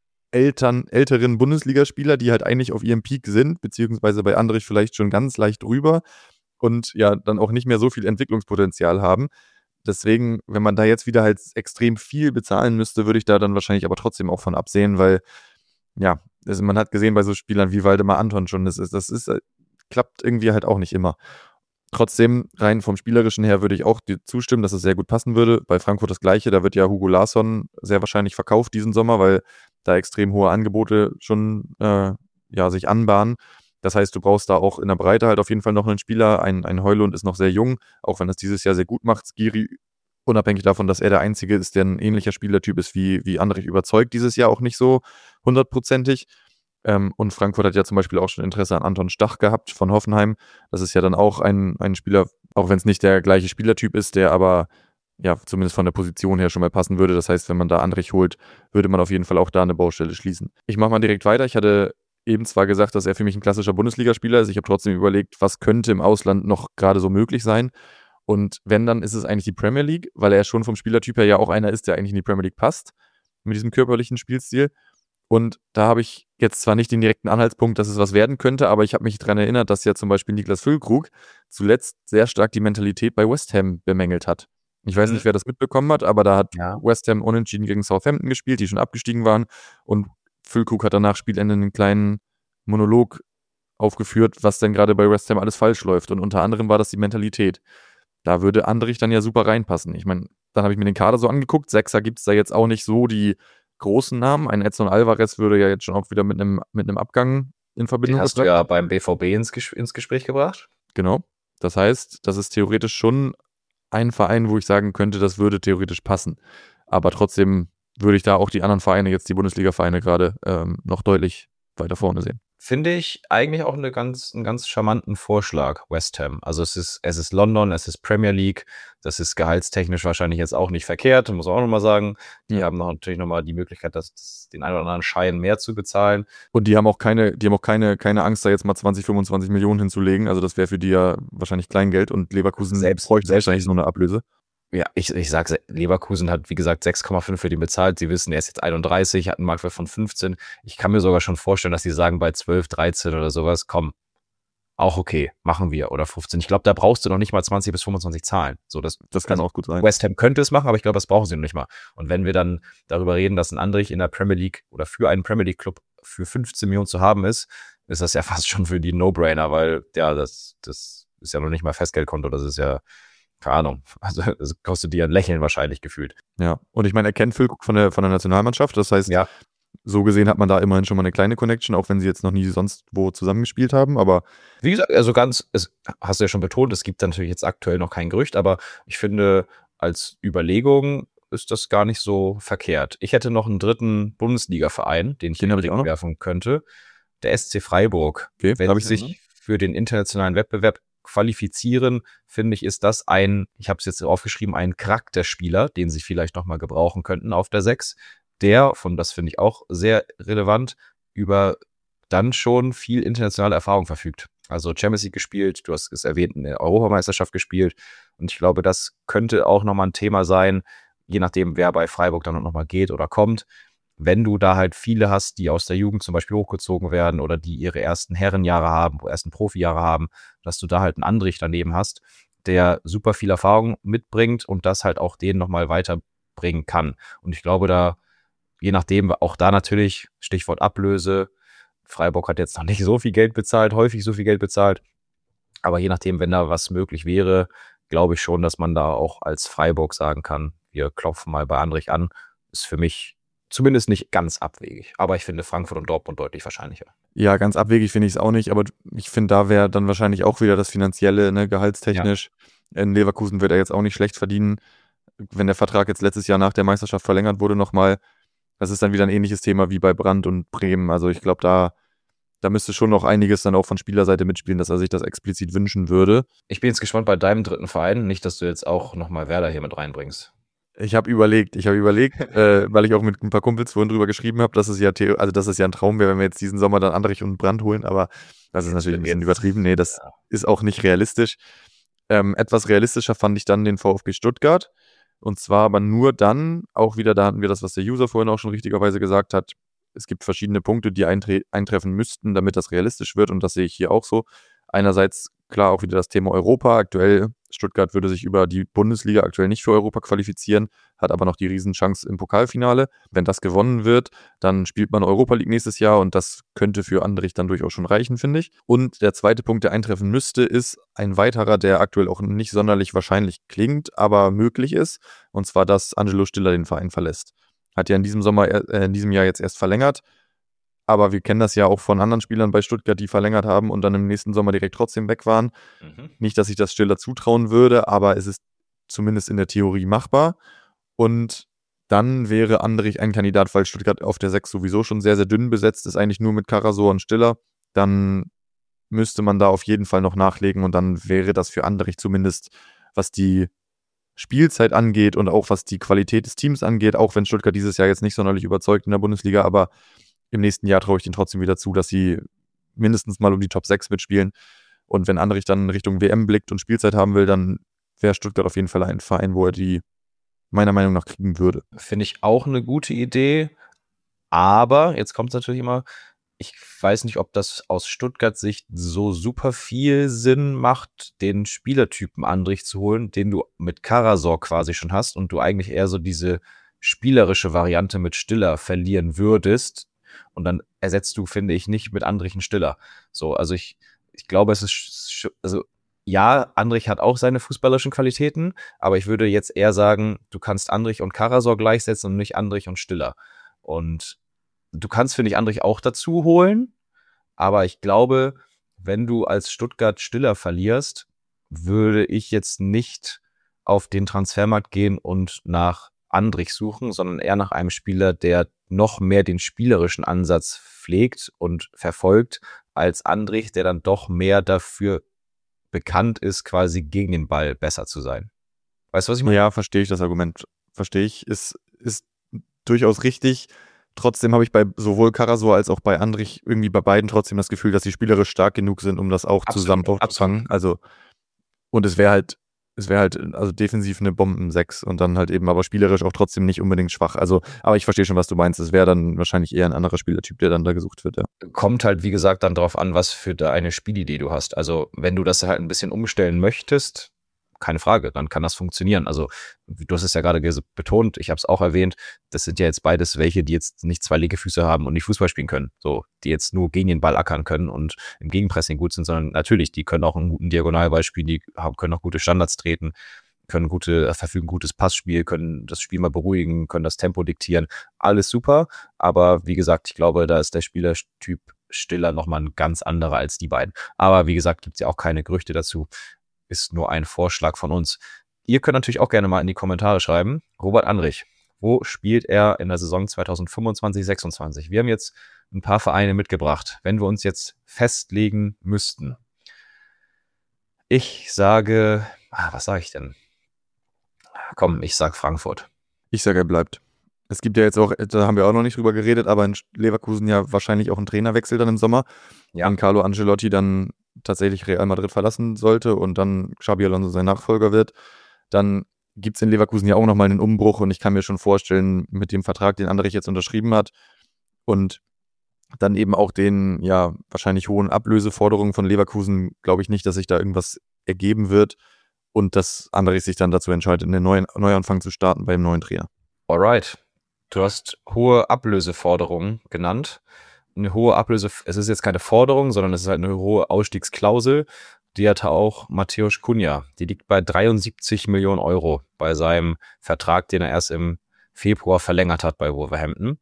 älteren Bundesligaspieler, die halt eigentlich auf ihrem Peak sind, beziehungsweise bei Andrich vielleicht schon ganz leicht drüber und ja dann auch nicht mehr so viel Entwicklungspotenzial haben. Deswegen, wenn man da jetzt wieder halt extrem viel bezahlen müsste, würde ich da dann wahrscheinlich aber trotzdem auch von absehen, weil ja, also man hat gesehen bei so Spielern wie Waldemar Anton schon, klappt irgendwie halt auch nicht immer. Trotzdem, rein vom Spielerischen her würde ich auch dir zustimmen, dass es sehr gut passen würde. Bei Frankfurt das Gleiche, da wird ja Hugo Larsson sehr wahrscheinlich verkauft diesen Sommer, weil da extrem hohe Angebote schon sich anbahnen. Das heißt, du brauchst da auch in der Breite halt auf jeden Fall noch einen Spieler. Ein Højlund ist noch sehr jung, auch wenn es dieses Jahr sehr gut macht. Skiri, unabhängig davon, dass er der Einzige ist, der ein ähnlicher Spielertyp ist wie Andrich, überzeugt dieses Jahr auch nicht so 100%ig. Und Frankfurt hat ja zum Beispiel auch schon Interesse an Anton Stach gehabt von Hoffenheim. Das ist ja dann auch ein Spieler, auch wenn es nicht der gleiche Spielertyp ist, der aber ja zumindest von der Position her schon mal passen würde. Das heißt, wenn man da Andrich holt, würde man auf jeden Fall auch da eine Baustelle schließen. Ich mache mal direkt weiter. Ich hatte eben zwar gesagt, dass er für mich ein klassischer Bundesligaspieler ist. Ich habe trotzdem überlegt, was könnte im Ausland noch gerade so möglich sein. Und wenn, dann ist es eigentlich die Premier League, weil er schon vom Spielertyp her ja auch einer ist, der eigentlich in die Premier League passt, mit diesem körperlichen Spielstil. Und da habe ich jetzt zwar nicht den direkten Anhaltspunkt, dass es was werden könnte, aber ich habe mich daran erinnert, dass ja zum Beispiel Niklas Füllkrug zuletzt sehr stark die Mentalität bei West Ham bemängelt hat. Ich weiß nicht, wer das mitbekommen hat, aber da hat West Ham unentschieden gegen Southampton gespielt, die schon abgestiegen waren. Und Füllkrug hat danach Spielende einen kleinen Monolog aufgeführt, was denn gerade bei West Ham alles falsch läuft. Und unter anderem war das die Mentalität. Da würde Andrich dann ja super reinpassen. Ich meine, dann habe ich mir den Kader so angeguckt. Sechser gibt es da jetzt auch nicht so die großen Namen. Ein Edson Alvarez würde ja jetzt schon auch wieder mit einem Abgang in Verbindung Den hast du ja beim BVB ins Gespräch gebracht. Genau. Das heißt, das ist theoretisch schon ein Verein, wo ich sagen könnte, das würde theoretisch passen. Aber trotzdem würde ich da auch die anderen Vereine, jetzt die Bundesliga-Vereine gerade, noch deutlich weiter vorne sehen. Finde ich eigentlich auch einen ganz charmanten Vorschlag, West Ham. Also es ist London, es ist Premier League, das ist gehaltstechnisch wahrscheinlich jetzt auch nicht verkehrt, muss man auch nochmal sagen. Die haben natürlich nochmal die Möglichkeit, den einen oder anderen Schein mehr zu bezahlen. Und die haben auch keine Angst, da jetzt mal 20, 25 Millionen hinzulegen. Also das wäre für die ja wahrscheinlich Kleingeld und Leverkusen bräuchte wahrscheinlich so eine Ablöse. Ja, ich sage, Leverkusen hat, wie gesagt, 6,5 für den bezahlt. Sie wissen, er ist jetzt 31, hat einen Marktwert von 15. Ich kann mir sogar schon vorstellen, dass sie sagen, bei 12, 13 oder sowas, komm, auch okay, machen wir. Oder 15. Ich glaube, da brauchst du noch nicht mal 20 bis 25 Zahlen. So, das kann auch gut sein. West Ham könnte es machen, aber ich glaube, das brauchen sie noch nicht mal. Und wenn wir dann darüber reden, dass ein Andrich in der Premier League oder für einen Premier League Club für 15 Millionen zu haben ist das ja fast schon für die No-Brainer, weil, ja, das ist ja noch nicht mal Festgeldkonto, das ist ja, keine Ahnung, also das kostet dir ein Lächeln wahrscheinlich gefühlt. Ja, und ich meine, er kennt Füllkrug von der Nationalmannschaft, das heißt, so gesehen hat man da immerhin schon mal eine kleine Connection, auch wenn sie jetzt noch nie sonst wo zusammengespielt haben, aber wie gesagt, also hast du ja schon betont, es gibt natürlich jetzt aktuell noch kein Gerücht, aber ich finde, als Überlegung ist das gar nicht so verkehrt. Ich hätte noch einen dritten Bundesliga-Verein, den ich werfen könnte, der SC Freiburg. Okay, wenn sie sich für den internationalen Wettbewerb qualifizieren, finde ich, ist das ich habe es jetzt aufgeschrieben, ein Charakterspieler, den sie vielleicht nochmal gebrauchen könnten auf der 6, das finde ich auch sehr relevant, über dann schon viel internationale Erfahrung verfügt. Also Champions League gespielt, du hast es erwähnt, eine Europameisterschaft gespielt und ich glaube, das könnte auch nochmal ein Thema sein, je nachdem, wer bei Freiburg dann nochmal geht oder kommt. Wenn du da halt viele hast, die aus der Jugend zum Beispiel hochgezogen werden oder die ihre ersten Herrenjahre haben, ersten Profijahre haben, dass du da halt einen Andrich daneben hast, der super viel Erfahrung mitbringt und das halt auch denen nochmal weiterbringen kann. Und ich glaube, da, je nachdem, auch da natürlich, Stichwort Ablöse, Freiburg hat jetzt noch nicht so viel Geld bezahlt, häufig so viel Geld bezahlt, aber je nachdem, wenn da was möglich wäre, glaube ich schon, dass man da auch als Freiburg sagen kann, wir klopfen mal bei Andrich an, ist für mich zumindest nicht ganz abwegig. Aber ich finde Frankfurt und Dortmund deutlich wahrscheinlicher. Ja, ganz abwegig finde ich es auch nicht, aber ich finde, da wäre dann wahrscheinlich auch wieder das Finanzielle, ne, gehaltstechnisch. Ja. In Leverkusen wird er jetzt auch nicht schlecht verdienen. Wenn der Vertrag jetzt letztes Jahr nach der Meisterschaft verlängert wurde nochmal, das ist dann wieder ein ähnliches Thema wie bei Brandt und Bremen. Also ich glaube, da müsste schon noch einiges dann auch von Spielerseite mitspielen, dass er sich das explizit wünschen würde. Ich bin jetzt gespannt bei deinem dritten Verein, nicht, dass du jetzt auch nochmal Werder hier mit reinbringst. Ich habe überlegt, weil ich auch mit ein paar Kumpels vorhin drüber geschrieben habe, dass es ja ein Traum wäre, wenn wir jetzt diesen Sommer dann Andrich und Brandt holen, aber das ist natürlich ein bisschen übertrieben. Nee, das ist auch nicht realistisch. Etwas realistischer fand ich dann den VfB Stuttgart. Und zwar aber nur dann, auch wieder, da hatten wir das, was der User vorhin auch schon richtigerweise gesagt hat, es gibt verschiedene Punkte, die eintreffen müssten, damit das realistisch wird und das sehe ich hier auch so. Einerseits klar auch wieder das Thema Europa. Aktuell, Stuttgart würde sich über die Bundesliga aktuell nicht für Europa qualifizieren, hat aber noch die Riesenchance im Pokalfinale. Wenn das gewonnen wird, dann spielt man Europa League nächstes Jahr und das könnte für Andrich dann durchaus schon reichen, finde ich. Und der zweite Punkt, der eintreffen müsste, ist ein weiterer, der aktuell auch nicht sonderlich wahrscheinlich klingt, aber möglich ist. Und zwar, dass Angelo Stiller den Verein verlässt. Hat ja in diesem Jahr jetzt erst verlängert. Aber wir kennen das ja auch von anderen Spielern bei Stuttgart, die verlängert haben und dann im nächsten Sommer direkt trotzdem weg waren. Nicht, dass ich das Stiller zutrauen würde, aber es ist zumindest in der Theorie machbar. Und dann wäre Andrich ein Kandidat, weil Stuttgart auf der 6 sowieso schon sehr, sehr dünn besetzt ist, eigentlich nur mit Karasor und Stiller. Dann müsste man da auf jeden Fall noch nachlegen und dann wäre das für Andrich zumindest, was die Spielzeit angeht und auch was die Qualität des Teams angeht, auch wenn Stuttgart dieses Jahr jetzt nicht sonderlich überzeugt in der Bundesliga, aber im nächsten Jahr traue ich denen trotzdem wieder zu, dass sie mindestens mal um die Top 6 mitspielen. Und wenn Andrich dann Richtung WM blickt und Spielzeit haben will, dann wäre Stuttgart auf jeden Fall ein Verein, wo er die meiner Meinung nach kriegen würde. Finde ich auch eine gute Idee. Aber jetzt kommt es natürlich immer, ich weiß nicht, ob das aus Stuttgart-Sicht so super viel Sinn macht, den Spielertypen Andrich zu holen, den du mit Karasor quasi schon hast und du eigentlich eher so diese spielerische Variante mit Stiller verlieren würdest. Und dann ersetzt du, finde ich, nicht mit Andrich einen Stiller. So, also ich glaube, es ist, also ja, Andrich hat auch seine fußballerischen Qualitäten, aber ich würde jetzt eher sagen, du kannst Andrich und Karasor gleichsetzen und nicht Andrich und Stiller. Und du kannst, finde ich, Andrich auch dazu holen, aber ich glaube, wenn du als Stuttgart Stiller verlierst, würde ich jetzt nicht auf den Transfermarkt gehen und nach Andrich suchen, sondern eher nach einem Spieler, der noch mehr den spielerischen Ansatz pflegt und verfolgt, als Andrich, der dann doch mehr dafür bekannt ist, quasi gegen den Ball besser zu sein. Weißt du, was ich meine? Ja, verstehe ich das Argument. Verstehe ich. Ist durchaus richtig. Trotzdem habe ich bei sowohl Karasor als auch bei Andrich irgendwie bei beiden trotzdem das Gefühl, dass sie spielerisch stark genug sind, um das auch zusammen aufzufangen. Also, und es wäre halt also defensiv eine Bomben-6 und dann halt eben aber spielerisch auch trotzdem nicht unbedingt schwach. Also, aber ich verstehe schon, was du meinst. Es wäre dann wahrscheinlich eher ein anderer Spielertyp, der dann da gesucht wird, ja. Kommt halt, wie gesagt, dann drauf an, was für eine Spielidee du hast. Also, wenn du das halt ein bisschen umstellen möchtest, keine Frage, dann kann das funktionieren. Also, du hast es ja gerade betont, ich habe es auch erwähnt, das sind ja jetzt beides welche, die jetzt nicht zwei Legefüße haben und nicht Fußball spielen können. So, die jetzt nur gegen den Ball ackern können und im Gegenpressing gut sind, sondern natürlich, die können auch einen guten Diagonalball spielen, die können auch gute Standards treten, verfügen gutes Passspiel, können das Spiel mal beruhigen, können das Tempo diktieren. Alles super, aber wie gesagt, ich glaube, da ist der Spielertyp Stiller nochmal ein ganz anderer als die beiden. Aber wie gesagt, gibt es ja auch keine Gerüchte dazu. Ist nur ein Vorschlag von uns. Ihr könnt natürlich auch gerne mal in die Kommentare schreiben. Robert Andrich, wo spielt er in der Saison 2025/26? Wir haben jetzt ein paar Vereine mitgebracht. Wenn wir uns jetzt festlegen müssten. Ich sage, was sage ich denn? Komm, ich sag Frankfurt. Ich sage, er bleibt. Es gibt ja jetzt auch, da haben wir auch noch nicht drüber geredet, aber in Leverkusen ja wahrscheinlich auch ein Trainerwechsel dann im Sommer. Ja. Wenn Carlo Ancelotti dann tatsächlich Real Madrid verlassen sollte und dann Xabi Alonso sein Nachfolger wird, dann gibt es in Leverkusen ja auch nochmal einen Umbruch und ich kann mir schon vorstellen, mit dem Vertrag, den Andrich jetzt unterschrieben hat und dann eben auch den ja wahrscheinlich hohen Ablöseforderungen von Leverkusen, glaube ich nicht, dass sich da irgendwas ergeben wird und dass Andrich sich dann dazu entscheidet, einen Neuanfang zu starten beim neuen Trainer. Alright. Du hast hohe Ablöseforderungen genannt. Eine hohe Ablöse, es ist jetzt keine Forderung, sondern es ist halt eine hohe Ausstiegsklausel. Die hatte auch Mateusz Cunha. Die liegt bei 73 Millionen Euro bei seinem Vertrag, den er erst im Februar verlängert hat bei Wolverhampton.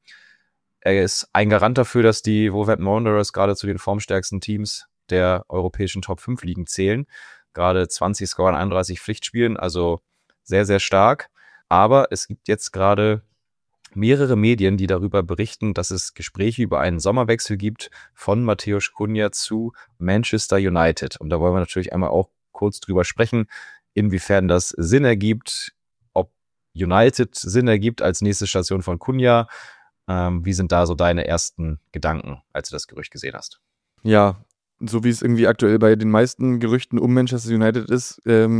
Er ist ein Garant dafür, dass die Wolverhampton Wanderers gerade zu den formstärksten Teams der europäischen Top-5-Ligen zählen. Gerade 20 Scorer in 31 Pflichtspielen, also sehr, sehr stark. Aber es gibt jetzt gerade mehrere Medien, die darüber berichten, dass es Gespräche über einen Sommerwechsel gibt von Mateusz Cunha zu Manchester United. Und da wollen wir natürlich einmal auch kurz drüber sprechen, inwiefern das Sinn ergibt, ob United Sinn ergibt als nächste Station von Cunha. Wie sind da so deine ersten Gedanken, als du das Gerücht gesehen hast? Ja, so wie es irgendwie aktuell bei den meisten Gerüchten um Manchester United ist,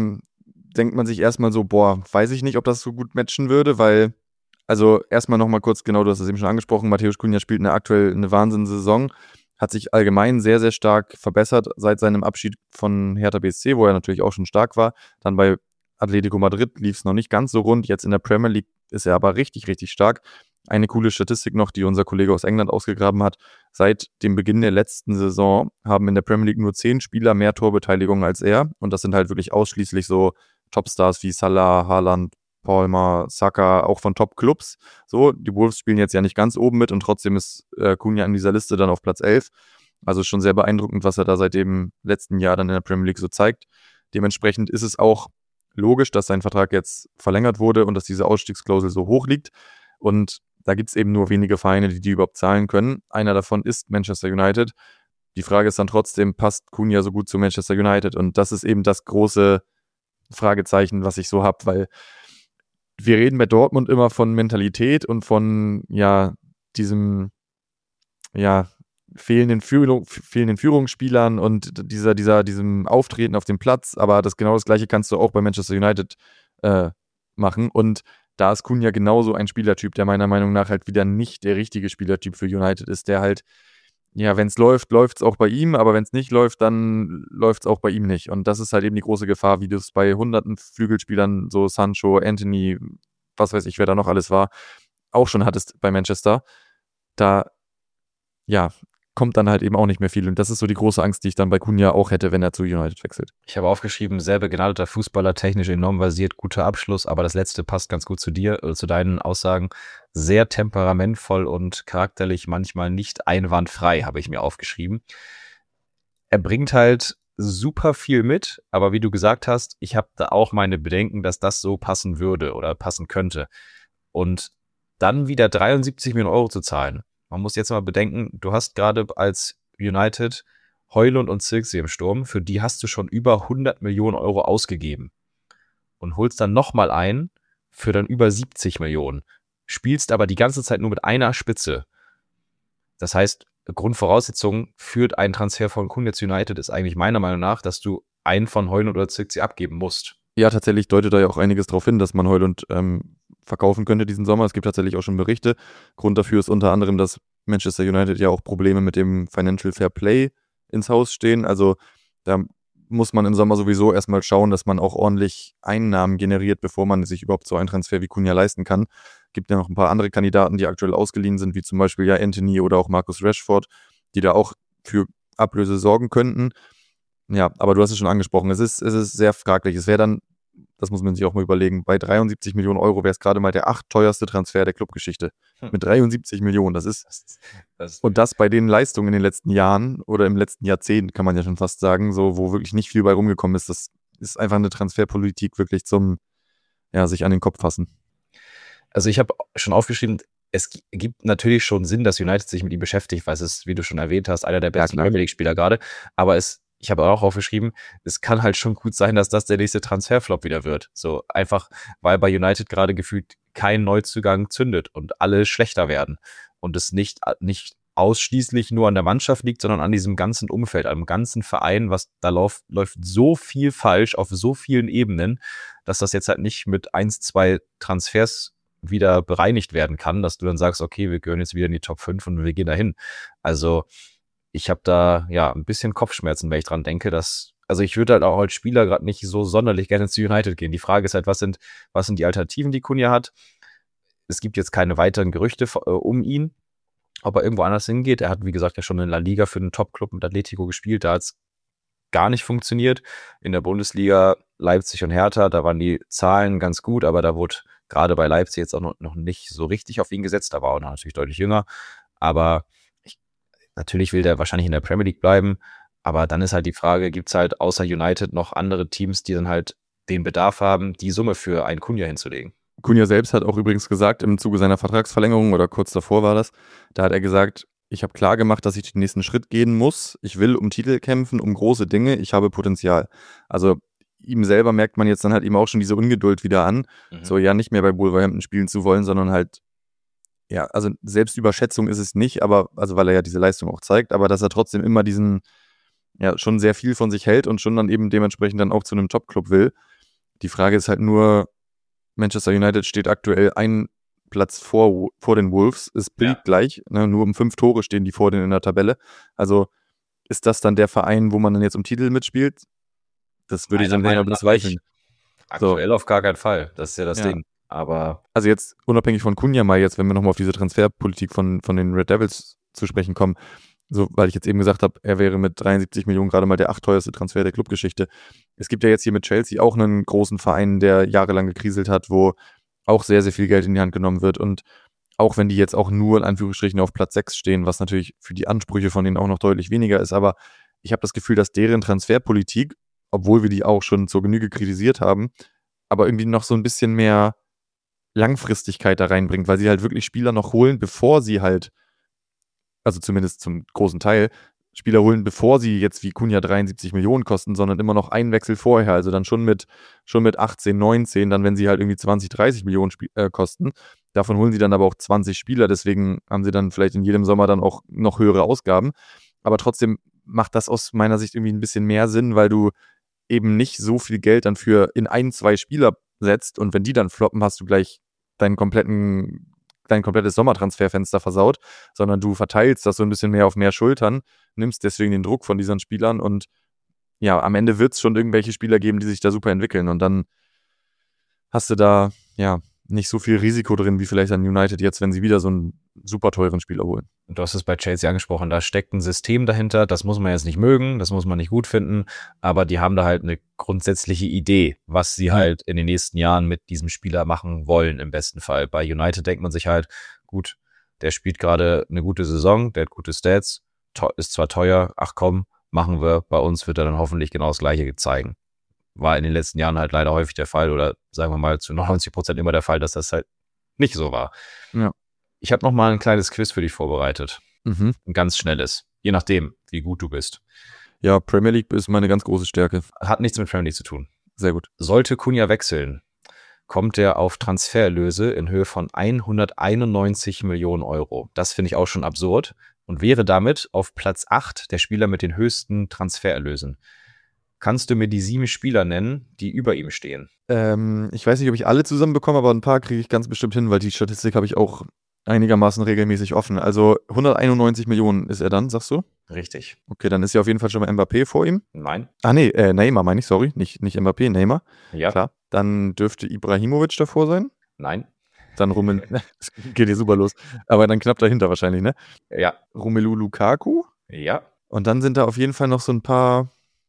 denkt man sich erstmal so, weiß ich nicht, ob das so gut matchen würde, weil, also erstmal nochmal kurz, genau, du hast es eben schon angesprochen, Mateusz Cunha spielt aktuell eine Wahnsinnssaison, hat sich allgemein sehr, sehr stark verbessert seit seinem Abschied von Hertha BSC, wo er natürlich auch schon stark war. Dann bei Atletico Madrid lief es noch nicht ganz so rund, jetzt in der Premier League ist er aber richtig, richtig stark. Eine coole Statistik noch, die unser Kollege aus England ausgegraben hat. Seit dem Beginn der letzten Saison haben in der Premier League nur 10 Spieler mehr Torbeteiligung als er. Und das sind halt wirklich ausschließlich so Topstars wie Salah, Haaland, Palmer, Saka, auch von Top-Clubs. So, die Wolves spielen jetzt ja nicht ganz oben mit und trotzdem ist Cunha in dieser Liste dann auf Platz 11. Also schon sehr beeindruckend, was er da seit dem letzten Jahr dann in der Premier League so zeigt. Dementsprechend ist es auch logisch, dass sein Vertrag jetzt verlängert wurde und dass diese Ausstiegsklausel so hoch liegt. Und da gibt es eben nur wenige Vereine, die überhaupt zahlen können. Einer davon ist Manchester United. Die Frage ist dann trotzdem, passt Cunha so gut zu Manchester United? Und das ist eben das große Fragezeichen, was ich so habe, weil wir reden bei Dortmund immer von Mentalität und von, ja, diesem fehlenden Führungsspielern und diesem Auftreten auf dem Platz, aber genau das Gleiche kannst du auch bei Manchester United machen und da ist Cunha genauso ein Spielertyp, der meiner Meinung nach halt wieder nicht der richtige Spielertyp für United ist, der halt, ja, wenn es läuft, läuft es auch bei ihm, aber wenn es nicht läuft, dann läuft es auch bei ihm nicht. Und das ist halt eben die große Gefahr, wie du es bei hunderten Flügelspielern, so Sancho, Anthony, was weiß ich, wer da noch alles war, auch schon hattest bei Manchester. Da, ja, kommt dann halt eben auch nicht mehr viel. Und das ist so die große Angst, die ich dann bei Cunha auch hätte, wenn er zu United wechselt. Ich habe aufgeschrieben, sehr begnadeter Fußballer, technisch enorm versiert, guter Abschluss, aber das letzte passt ganz gut zu dir, zu deinen Aussagen. Sehr temperamentvoll und charakterlich manchmal nicht einwandfrei, habe ich mir aufgeschrieben. Er bringt halt super viel mit, aber wie du gesagt hast, ich habe da auch meine Bedenken, dass das so passen würde oder passen könnte. Und dann wieder 73 Millionen Euro zu zahlen. Man muss jetzt mal bedenken, du hast gerade als United Højlund und Zirkzee im Sturm, für die hast du schon über 100 Millionen Euro ausgegeben und holst dann nochmal ein für dann über 70 Millionen, spielst aber die ganze Zeit nur mit einer Spitze. Das heißt, Grundvoraussetzung für einen Transfer von Cunha zu United ist eigentlich meiner Meinung nach, dass du einen von Højlund oder Zirkzee abgeben musst. Ja, tatsächlich deutet da ja auch einiges darauf hin, dass man Højlund verkaufen könnte diesen Sommer. Es gibt tatsächlich auch schon Berichte. Grund dafür ist unter anderem, dass Manchester United ja auch Probleme mit dem Financial Fair Play ins Haus stehen. Also da muss man im Sommer sowieso erstmal schauen, dass man auch ordentlich Einnahmen generiert, bevor man sich überhaupt so einen Transfer wie Cunha leisten kann. Gibt ja noch ein paar andere Kandidaten, die aktuell ausgeliehen sind, wie zum Beispiel ja Anthony oder auch Marcus Rashford, die da auch für Ablöse sorgen könnten. Ja, aber du hast es schon angesprochen, es ist sehr fraglich. Es wäre dann, das muss man sich auch mal überlegen, bei 73 Millionen Euro wäre es gerade mal der 8. teuerste Transfer der Clubgeschichte. Mit 73 Millionen, das und das bei den Leistungen in den letzten Jahren oder im letzten Jahrzehnt, kann man ja schon fast sagen, so wo wirklich nicht viel bei rumgekommen ist. Das ist einfach eine Transferpolitik wirklich zum, ja, sich an den Kopf fassen. Also ich habe schon aufgeschrieben, es gibt natürlich schon Sinn, dass United sich mit ihm beschäftigt, weil es ist, wie du schon erwähnt hast, einer der besten Premier League-Spieler gerade. Aber ich habe auch aufgeschrieben, es kann halt schon gut sein, dass das der nächste Transferflop wieder wird. So einfach, weil bei United gerade gefühlt kein Neuzugang zündet und alle schlechter werden. Und es nicht ausschließlich nur an der Mannschaft liegt, sondern an diesem ganzen Umfeld, an dem ganzen Verein, was da läuft so viel falsch auf so vielen Ebenen, dass das jetzt halt nicht mit 1, 2 Transfers wieder bereinigt werden kann, dass du dann sagst, okay, wir gehören jetzt wieder in die Top 5 und wir gehen dahin. Also ich habe da ja ein bisschen Kopfschmerzen, wenn ich dran denke, also ich würde halt auch als Spieler gerade nicht so sonderlich gerne zu United gehen. Die Frage ist halt, was sind die Alternativen, die Cunha hat? Es gibt jetzt keine weiteren Gerüchte um ihn, ob er irgendwo anders hingeht. Er hat, wie gesagt, ja schon in La Liga für einen Top-Club mit Atletico gespielt, da hat es gar nicht funktioniert. In der Bundesliga Leipzig und Hertha, da waren die Zahlen ganz gut, aber da wurde gerade bei Leipzig jetzt auch noch nicht so richtig auf ihn gesetzt. Da war er natürlich deutlich jünger, aber natürlich will der wahrscheinlich in der Premier League bleiben, aber dann ist halt die Frage, gibt es halt außer United noch andere Teams, die dann halt den Bedarf haben, die Summe für einen Cunha hinzulegen? Cunha selbst hat auch übrigens gesagt, im Zuge seiner Vertragsverlängerung oder kurz davor war das, da hat er gesagt, ich habe klar gemacht, dass ich den nächsten Schritt gehen muss. Ich will um Titel kämpfen, um große Dinge. Ich habe Potenzial. Also ihm selber merkt man jetzt dann halt eben auch schon diese Ungeduld wieder an, so ja nicht mehr bei Wolverhampton spielen zu wollen, sondern halt, ja, also Selbstüberschätzung ist es nicht, aber, also weil er ja diese Leistung auch zeigt, aber dass er trotzdem immer diesen, ja, schon sehr viel von sich hält und schon dann eben dementsprechend dann auch zu einem Top-Club will. Die Frage ist halt nur, Manchester United steht aktuell einen Platz vor den Wolves, ist gleich, ne, nur um 5 Tore stehen die vor denen in der Tabelle. Also ist das dann der Verein, wo man dann jetzt um Titel mitspielt? Das würde ich dann eher bezweifeln. Aktuell auf gar keinen Fall, das ist ja das Ding. Aber also jetzt unabhängig von Cunha mal jetzt, wenn wir nochmal auf diese Transferpolitik von den Red Devils zu sprechen kommen, so, weil ich jetzt eben gesagt habe, er wäre mit 73 Millionen gerade mal der 8. teuerste Transfer der Clubgeschichte. Es gibt ja jetzt hier mit Chelsea auch einen großen Verein, der jahrelang gekriselt hat, wo auch sehr, sehr viel Geld in die Hand genommen wird und auch wenn die jetzt auch nur in Anführungsstrichen auf Platz 6 stehen, was natürlich für die Ansprüche von denen auch noch deutlich weniger ist, aber ich habe das Gefühl, dass deren Transferpolitik, obwohl wir die auch schon zur Genüge kritisiert haben, aber irgendwie noch so ein bisschen mehr Langfristigkeit da reinbringt, weil sie halt wirklich Spieler noch holen, bevor sie halt, also zumindest zum großen Teil, Spieler holen, bevor sie jetzt wie Cunha 73 Millionen kosten, sondern immer noch einen Wechsel vorher, also dann schon mit 18, 19, dann wenn sie halt irgendwie 20, 30 Millionen kosten, Davon holen sie dann aber auch 20 Spieler, deswegen haben sie dann vielleicht in jedem Sommer dann auch noch höhere Ausgaben. Aber trotzdem macht das aus meiner Sicht irgendwie ein bisschen mehr Sinn, weil du eben nicht so viel Geld dann für in 1, 2 Spieler setzt und wenn die dann floppen, hast du gleich dein komplettes Sommertransferfenster versaut, sondern du verteilst das so ein bisschen mehr auf mehr Schultern, nimmst deswegen den Druck von diesen Spielern und ja, am Ende wird es schon irgendwelche Spieler geben, die sich da super entwickeln und dann hast du da ja nicht so viel Risiko drin, wie vielleicht an United jetzt, wenn sie wieder so einen super teuren Spieler holen. Du hast es bei Chelsea angesprochen, da steckt ein System dahinter, das muss man jetzt nicht mögen, das muss man nicht gut finden, aber die haben da halt eine grundsätzliche Idee, was sie halt in den nächsten Jahren mit diesem Spieler machen wollen, im besten Fall. Bei United denkt man sich halt, gut, der spielt gerade eine gute Saison, der hat gute Stats, ist zwar teuer, ach komm, machen wir, bei uns wird er dann hoffentlich genau das Gleiche zeigen. War in den letzten Jahren halt leider häufig der Fall oder sagen wir mal zu 99% immer der Fall, dass das halt nicht so war. Ja. Ich habe noch mal ein kleines Quiz für dich vorbereitet. Mhm. Ein ganz schnelles. Je nachdem, wie gut du bist. Ja, Premier League ist meine ganz große Stärke. Hat nichts mit Premier League zu tun. Sehr gut. Sollte Cunha wechseln, kommt er auf Transfererlöse in Höhe von 191 Millionen Euro. Das finde ich auch schon absurd und wäre damit auf Platz 8 der Spieler mit den höchsten Transfererlösen. Kannst du mir die 7 Spieler nennen, die über ihm stehen? Ich weiß nicht, ob ich alle zusammen bekomme, aber ein paar kriege ich ganz bestimmt hin, weil die Statistik habe ich auch einigermaßen regelmäßig offen. Also 191 Millionen ist er dann, sagst du? Richtig. Okay, dann ist ja auf jeden Fall schon mal Mbappé vor ihm. Nein. Neymar meine ich, sorry. Nicht Mbappé, Neymar. Ja. Klar. Dann dürfte Ibrahimovic davor sein. Nein. Dann das geht hier super los. Aber dann knapp dahinter wahrscheinlich, ne? Ja. Romelu Lukaku. Ja. Und dann sind da auf jeden Fall noch so ein paar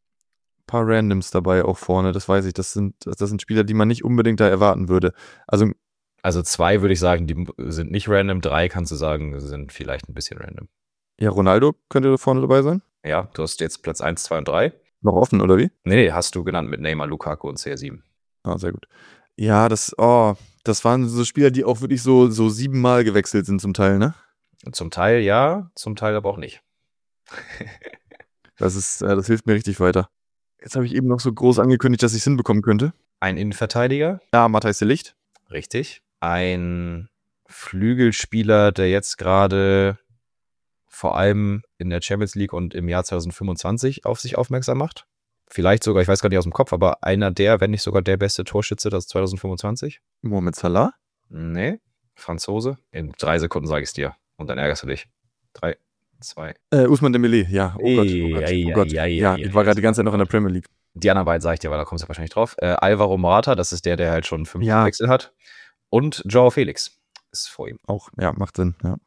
Randoms dabei auch vorne, das weiß ich. Das sind Spieler, die man nicht unbedingt da erwarten würde. Also 2 würde ich sagen, die sind nicht random. 3 kannst du sagen, sind vielleicht ein bisschen random. Ja, Ronaldo könnte vorne dabei sein. Ja, du hast jetzt Platz 1, 2 und 3. Noch offen, oder wie? Nee, hast du genannt mit Neymar, Lukaku und CR7. Ah, sehr gut. Ja, das waren so Spieler, die auch wirklich so 7-mal gewechselt sind zum Teil, ne? Zum Teil ja, zum Teil aber auch nicht. Das hilft mir richtig weiter. Jetzt habe ich eben noch so groß angekündigt, dass ich es hinbekommen könnte. Ein Innenverteidiger. Ja, Matthijs de Ligt. Richtig. Ein Flügelspieler, der jetzt gerade vor allem in der Champions League und im Jahr 2025 auf sich aufmerksam macht. Vielleicht sogar, ich weiß gar nicht aus dem Kopf, aber einer der, wenn nicht sogar der beste Torschütze, das 2025. Mohamed Salah? Nee, Franzose. In 3 Sekunden sage ich es dir. Und dann ärgerst du dich. 3, 2. Ousmane Dembélé, ja. Oh Gott. Ja, ich war gerade die ganze Zeit noch in der Premier League. Die anderen beiden sage ich dir, weil da kommst du wahrscheinlich drauf. Alvaro Morata, das ist der halt schon 5 Wechsel hat. Und Joao Felix ist vor ihm. Auch, ja, macht Sinn, ja.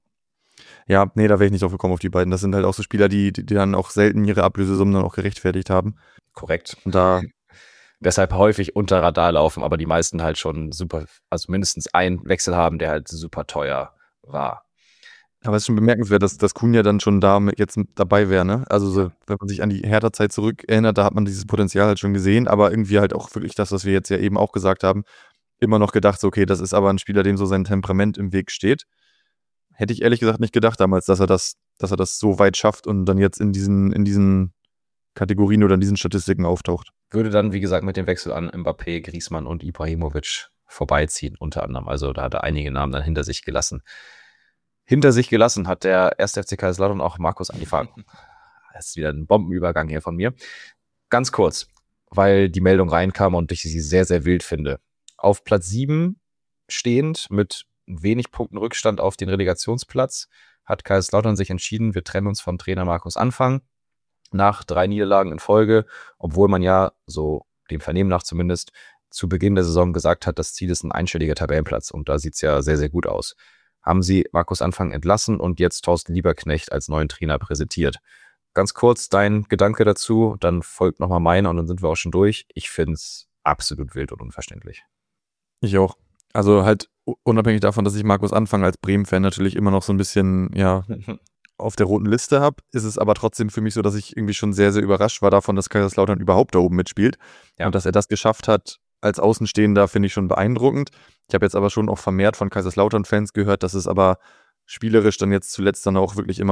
Ja, nee, da wäre ich nicht drauf gekommen auf die beiden. Das sind halt auch so Spieler, die dann auch selten ihre Ablösesummen dann auch gerechtfertigt haben. Korrekt. Und da deshalb häufig unter Radar laufen, aber die meisten halt schon super, also mindestens einen Wechsel haben, der halt super teuer war. Aber es ist schon bemerkenswert, dass Cunha dann schon da jetzt dabei wäre, ne? Also so, wenn man sich an die Hertha-Zeit zurückerinnert, da hat man dieses Potenzial halt schon gesehen, aber irgendwie halt auch wirklich das, was wir jetzt ja eben auch gesagt haben, immer noch gedacht, so, okay, das ist aber ein Spieler, dem so sein Temperament im Weg steht. Hätte ich ehrlich gesagt nicht gedacht damals, dass er das so weit schafft und dann jetzt in diesen Kategorien oder in diesen Statistiken auftaucht. Würde dann, wie gesagt, mit dem Wechsel an Mbappé, Griezmann und Ibrahimovic vorbeiziehen, unter anderem. Also da hat er einige Namen dann hinter sich gelassen. Hinter sich gelassen hat der 1. FC Kaiserslautern auch Markus Anifang. Das ist wieder ein Bombenübergang hier von mir. Ganz kurz, weil die Meldung reinkam und ich sie sehr, sehr wild finde. Auf Platz 7 stehend mit wenig Punkten Rückstand auf den Relegationsplatz hat Kaiserslautern sich entschieden, wir trennen uns vom Trainer Markus Anfang nach 3 Niederlagen in Folge, obwohl man ja, so dem Vernehmen nach zumindest, zu Beginn der Saison gesagt hat, das Ziel ist ein einstelliger Tabellenplatz und da sieht es ja sehr, sehr gut aus. Haben sie Markus Anfang entlassen und jetzt Thorsten Lieberknecht als neuen Trainer präsentiert. Ganz kurz dein Gedanke dazu, dann folgt nochmal meiner und dann sind wir auch schon durch. Ich finde es absolut wild und unverständlich. Ich auch. Also halt unabhängig davon, dass ich Markus Anfang als Bremen-Fan natürlich immer noch so ein bisschen, ja, auf der roten Liste habe, ist es aber trotzdem für mich so, dass ich irgendwie schon sehr, sehr überrascht war davon, dass Kaiserslautern überhaupt da oben mitspielt. Ja. Und dass er das geschafft hat, als Außenstehender, finde ich schon beeindruckend. Ich habe jetzt aber schon auch vermehrt von Kaiserslautern-Fans gehört, dass es aber spielerisch dann jetzt zuletzt dann auch wirklich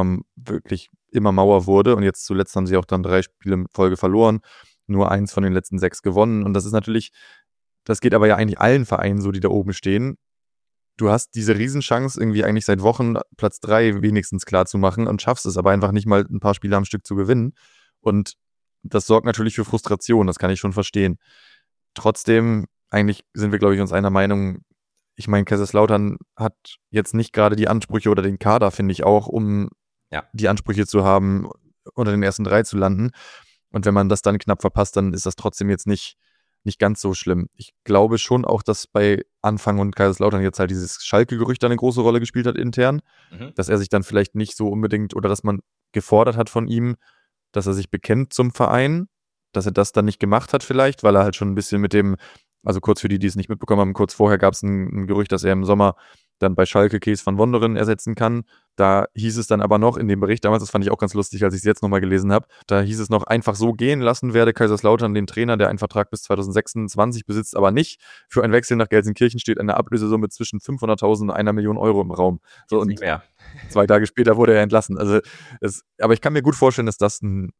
immer Mauer wurde. Und jetzt zuletzt haben sie auch dann 3 Spiele in Folge verloren, nur 1 von den letzten 6 gewonnen. Und das ist natürlich, das geht aber ja eigentlich allen Vereinen so, die da oben stehen. du hast diese Riesenchance, irgendwie eigentlich seit Wochen Platz 3 wenigstens klar zu machen und schaffst es aber einfach nicht mal ein paar Spiele am Stück zu gewinnen. Und das sorgt natürlich für Frustration, das kann ich schon verstehen. Trotzdem, eigentlich sind wir, glaube ich, uns einer Meinung. Ich meine, Kaiserslautern hat jetzt nicht gerade die Ansprüche oder den Kader, finde ich auch, um die Ansprüche zu haben, unter den ersten 3 zu landen. Und wenn man das dann knapp verpasst, dann ist das trotzdem jetzt nicht ganz so schlimm. Ich glaube schon auch, dass bei Anfang und Kaiserslautern jetzt halt dieses Schalke-Gerücht eine große Rolle gespielt hat intern, dass er sich dann vielleicht nicht so unbedingt oder dass man gefordert hat von ihm, dass er sich bekennt zum Verein, dass er das dann nicht gemacht hat vielleicht, weil er halt schon ein bisschen mit dem, also kurz für die es nicht mitbekommen haben, kurz vorher gab es ein Gerücht, dass er im Sommer dann bei Schalke Kees van Wonderen ersetzen kann. Da hieß es dann aber noch in dem Bericht damals, das fand ich auch ganz lustig, als ich es jetzt nochmal gelesen habe, da hieß es noch, einfach so gehen lassen werde Kaiserslautern den Trainer, der einen Vertrag bis 2026 besitzt, aber nicht. Für einen Wechsel nach Gelsenkirchen steht eine Ablösesumme zwischen 500.000 und 1 Million Euro im Raum. So, und nicht mehr. 2 Tage später wurde er entlassen. Also aber ich kann mir gut vorstellen, dass das ein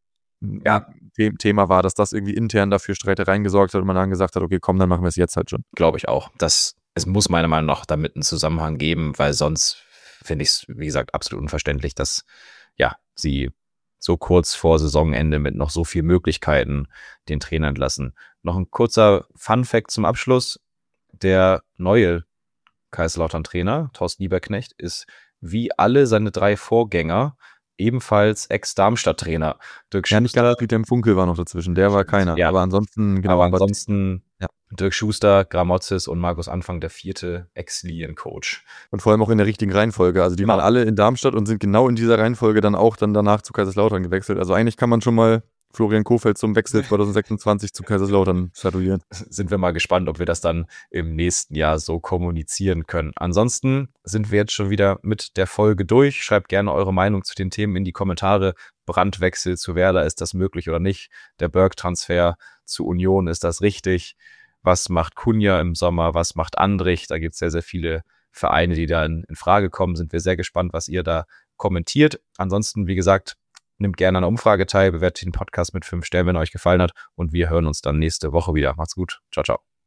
Thema war, dass das irgendwie intern dafür Streitereien gesorgt hat und man dann gesagt hat, okay, komm, dann machen wir es jetzt halt schon. Glaube ich auch. Es muss meiner Meinung nach damit einen Zusammenhang geben, weil sonst finde ich es, wie gesagt, absolut unverständlich, dass sie so kurz vor Saisonende mit noch so vielen Möglichkeiten den Trainer entlassen. Noch ein kurzer Fun-Fact zum Abschluss. Der neue Kaiserslautern-Trainer, Thorsten Lieberknecht, ist wie alle seine 3 Vorgänger ebenfalls Ex-Darmstadt-Trainer. Dirk Schuster, Peter Funkel war noch dazwischen, der war keiner. Ja. Aber ansonsten, Dirk Schuster, Gramotzes und Markus Anfang, der 4. Ex-Lilien-Coach. Und vor allem auch in der richtigen Reihenfolge. Also die waren alle in Darmstadt und sind genau in dieser Reihenfolge dann auch danach zu Kaiserslautern gewechselt. Also eigentlich kann man schon mal Florian Kohfeldt zum Wechsel 2026 zu Kaiserslautern statuieren. Sind wir mal gespannt, ob wir das dann im nächsten Jahr so kommunizieren können. Ansonsten sind wir jetzt schon wieder mit der Folge durch. Schreibt gerne eure Meinung zu den Themen in die Kommentare. Brandwechsel zu Werder, ist das möglich oder nicht? Der Berg-Transfer zu Union, ist das richtig? Was macht Kunja im Sommer? Was macht Andrich? Da gibt es sehr, sehr viele Vereine, die da in Frage kommen. Sind wir sehr gespannt, was ihr da kommentiert. Ansonsten, wie gesagt, nehmt gerne an der Umfrage teil, bewertet den Podcast mit 5 Sternen, wenn er euch gefallen hat. Und wir hören uns dann nächste Woche wieder. Macht's gut. Ciao, ciao.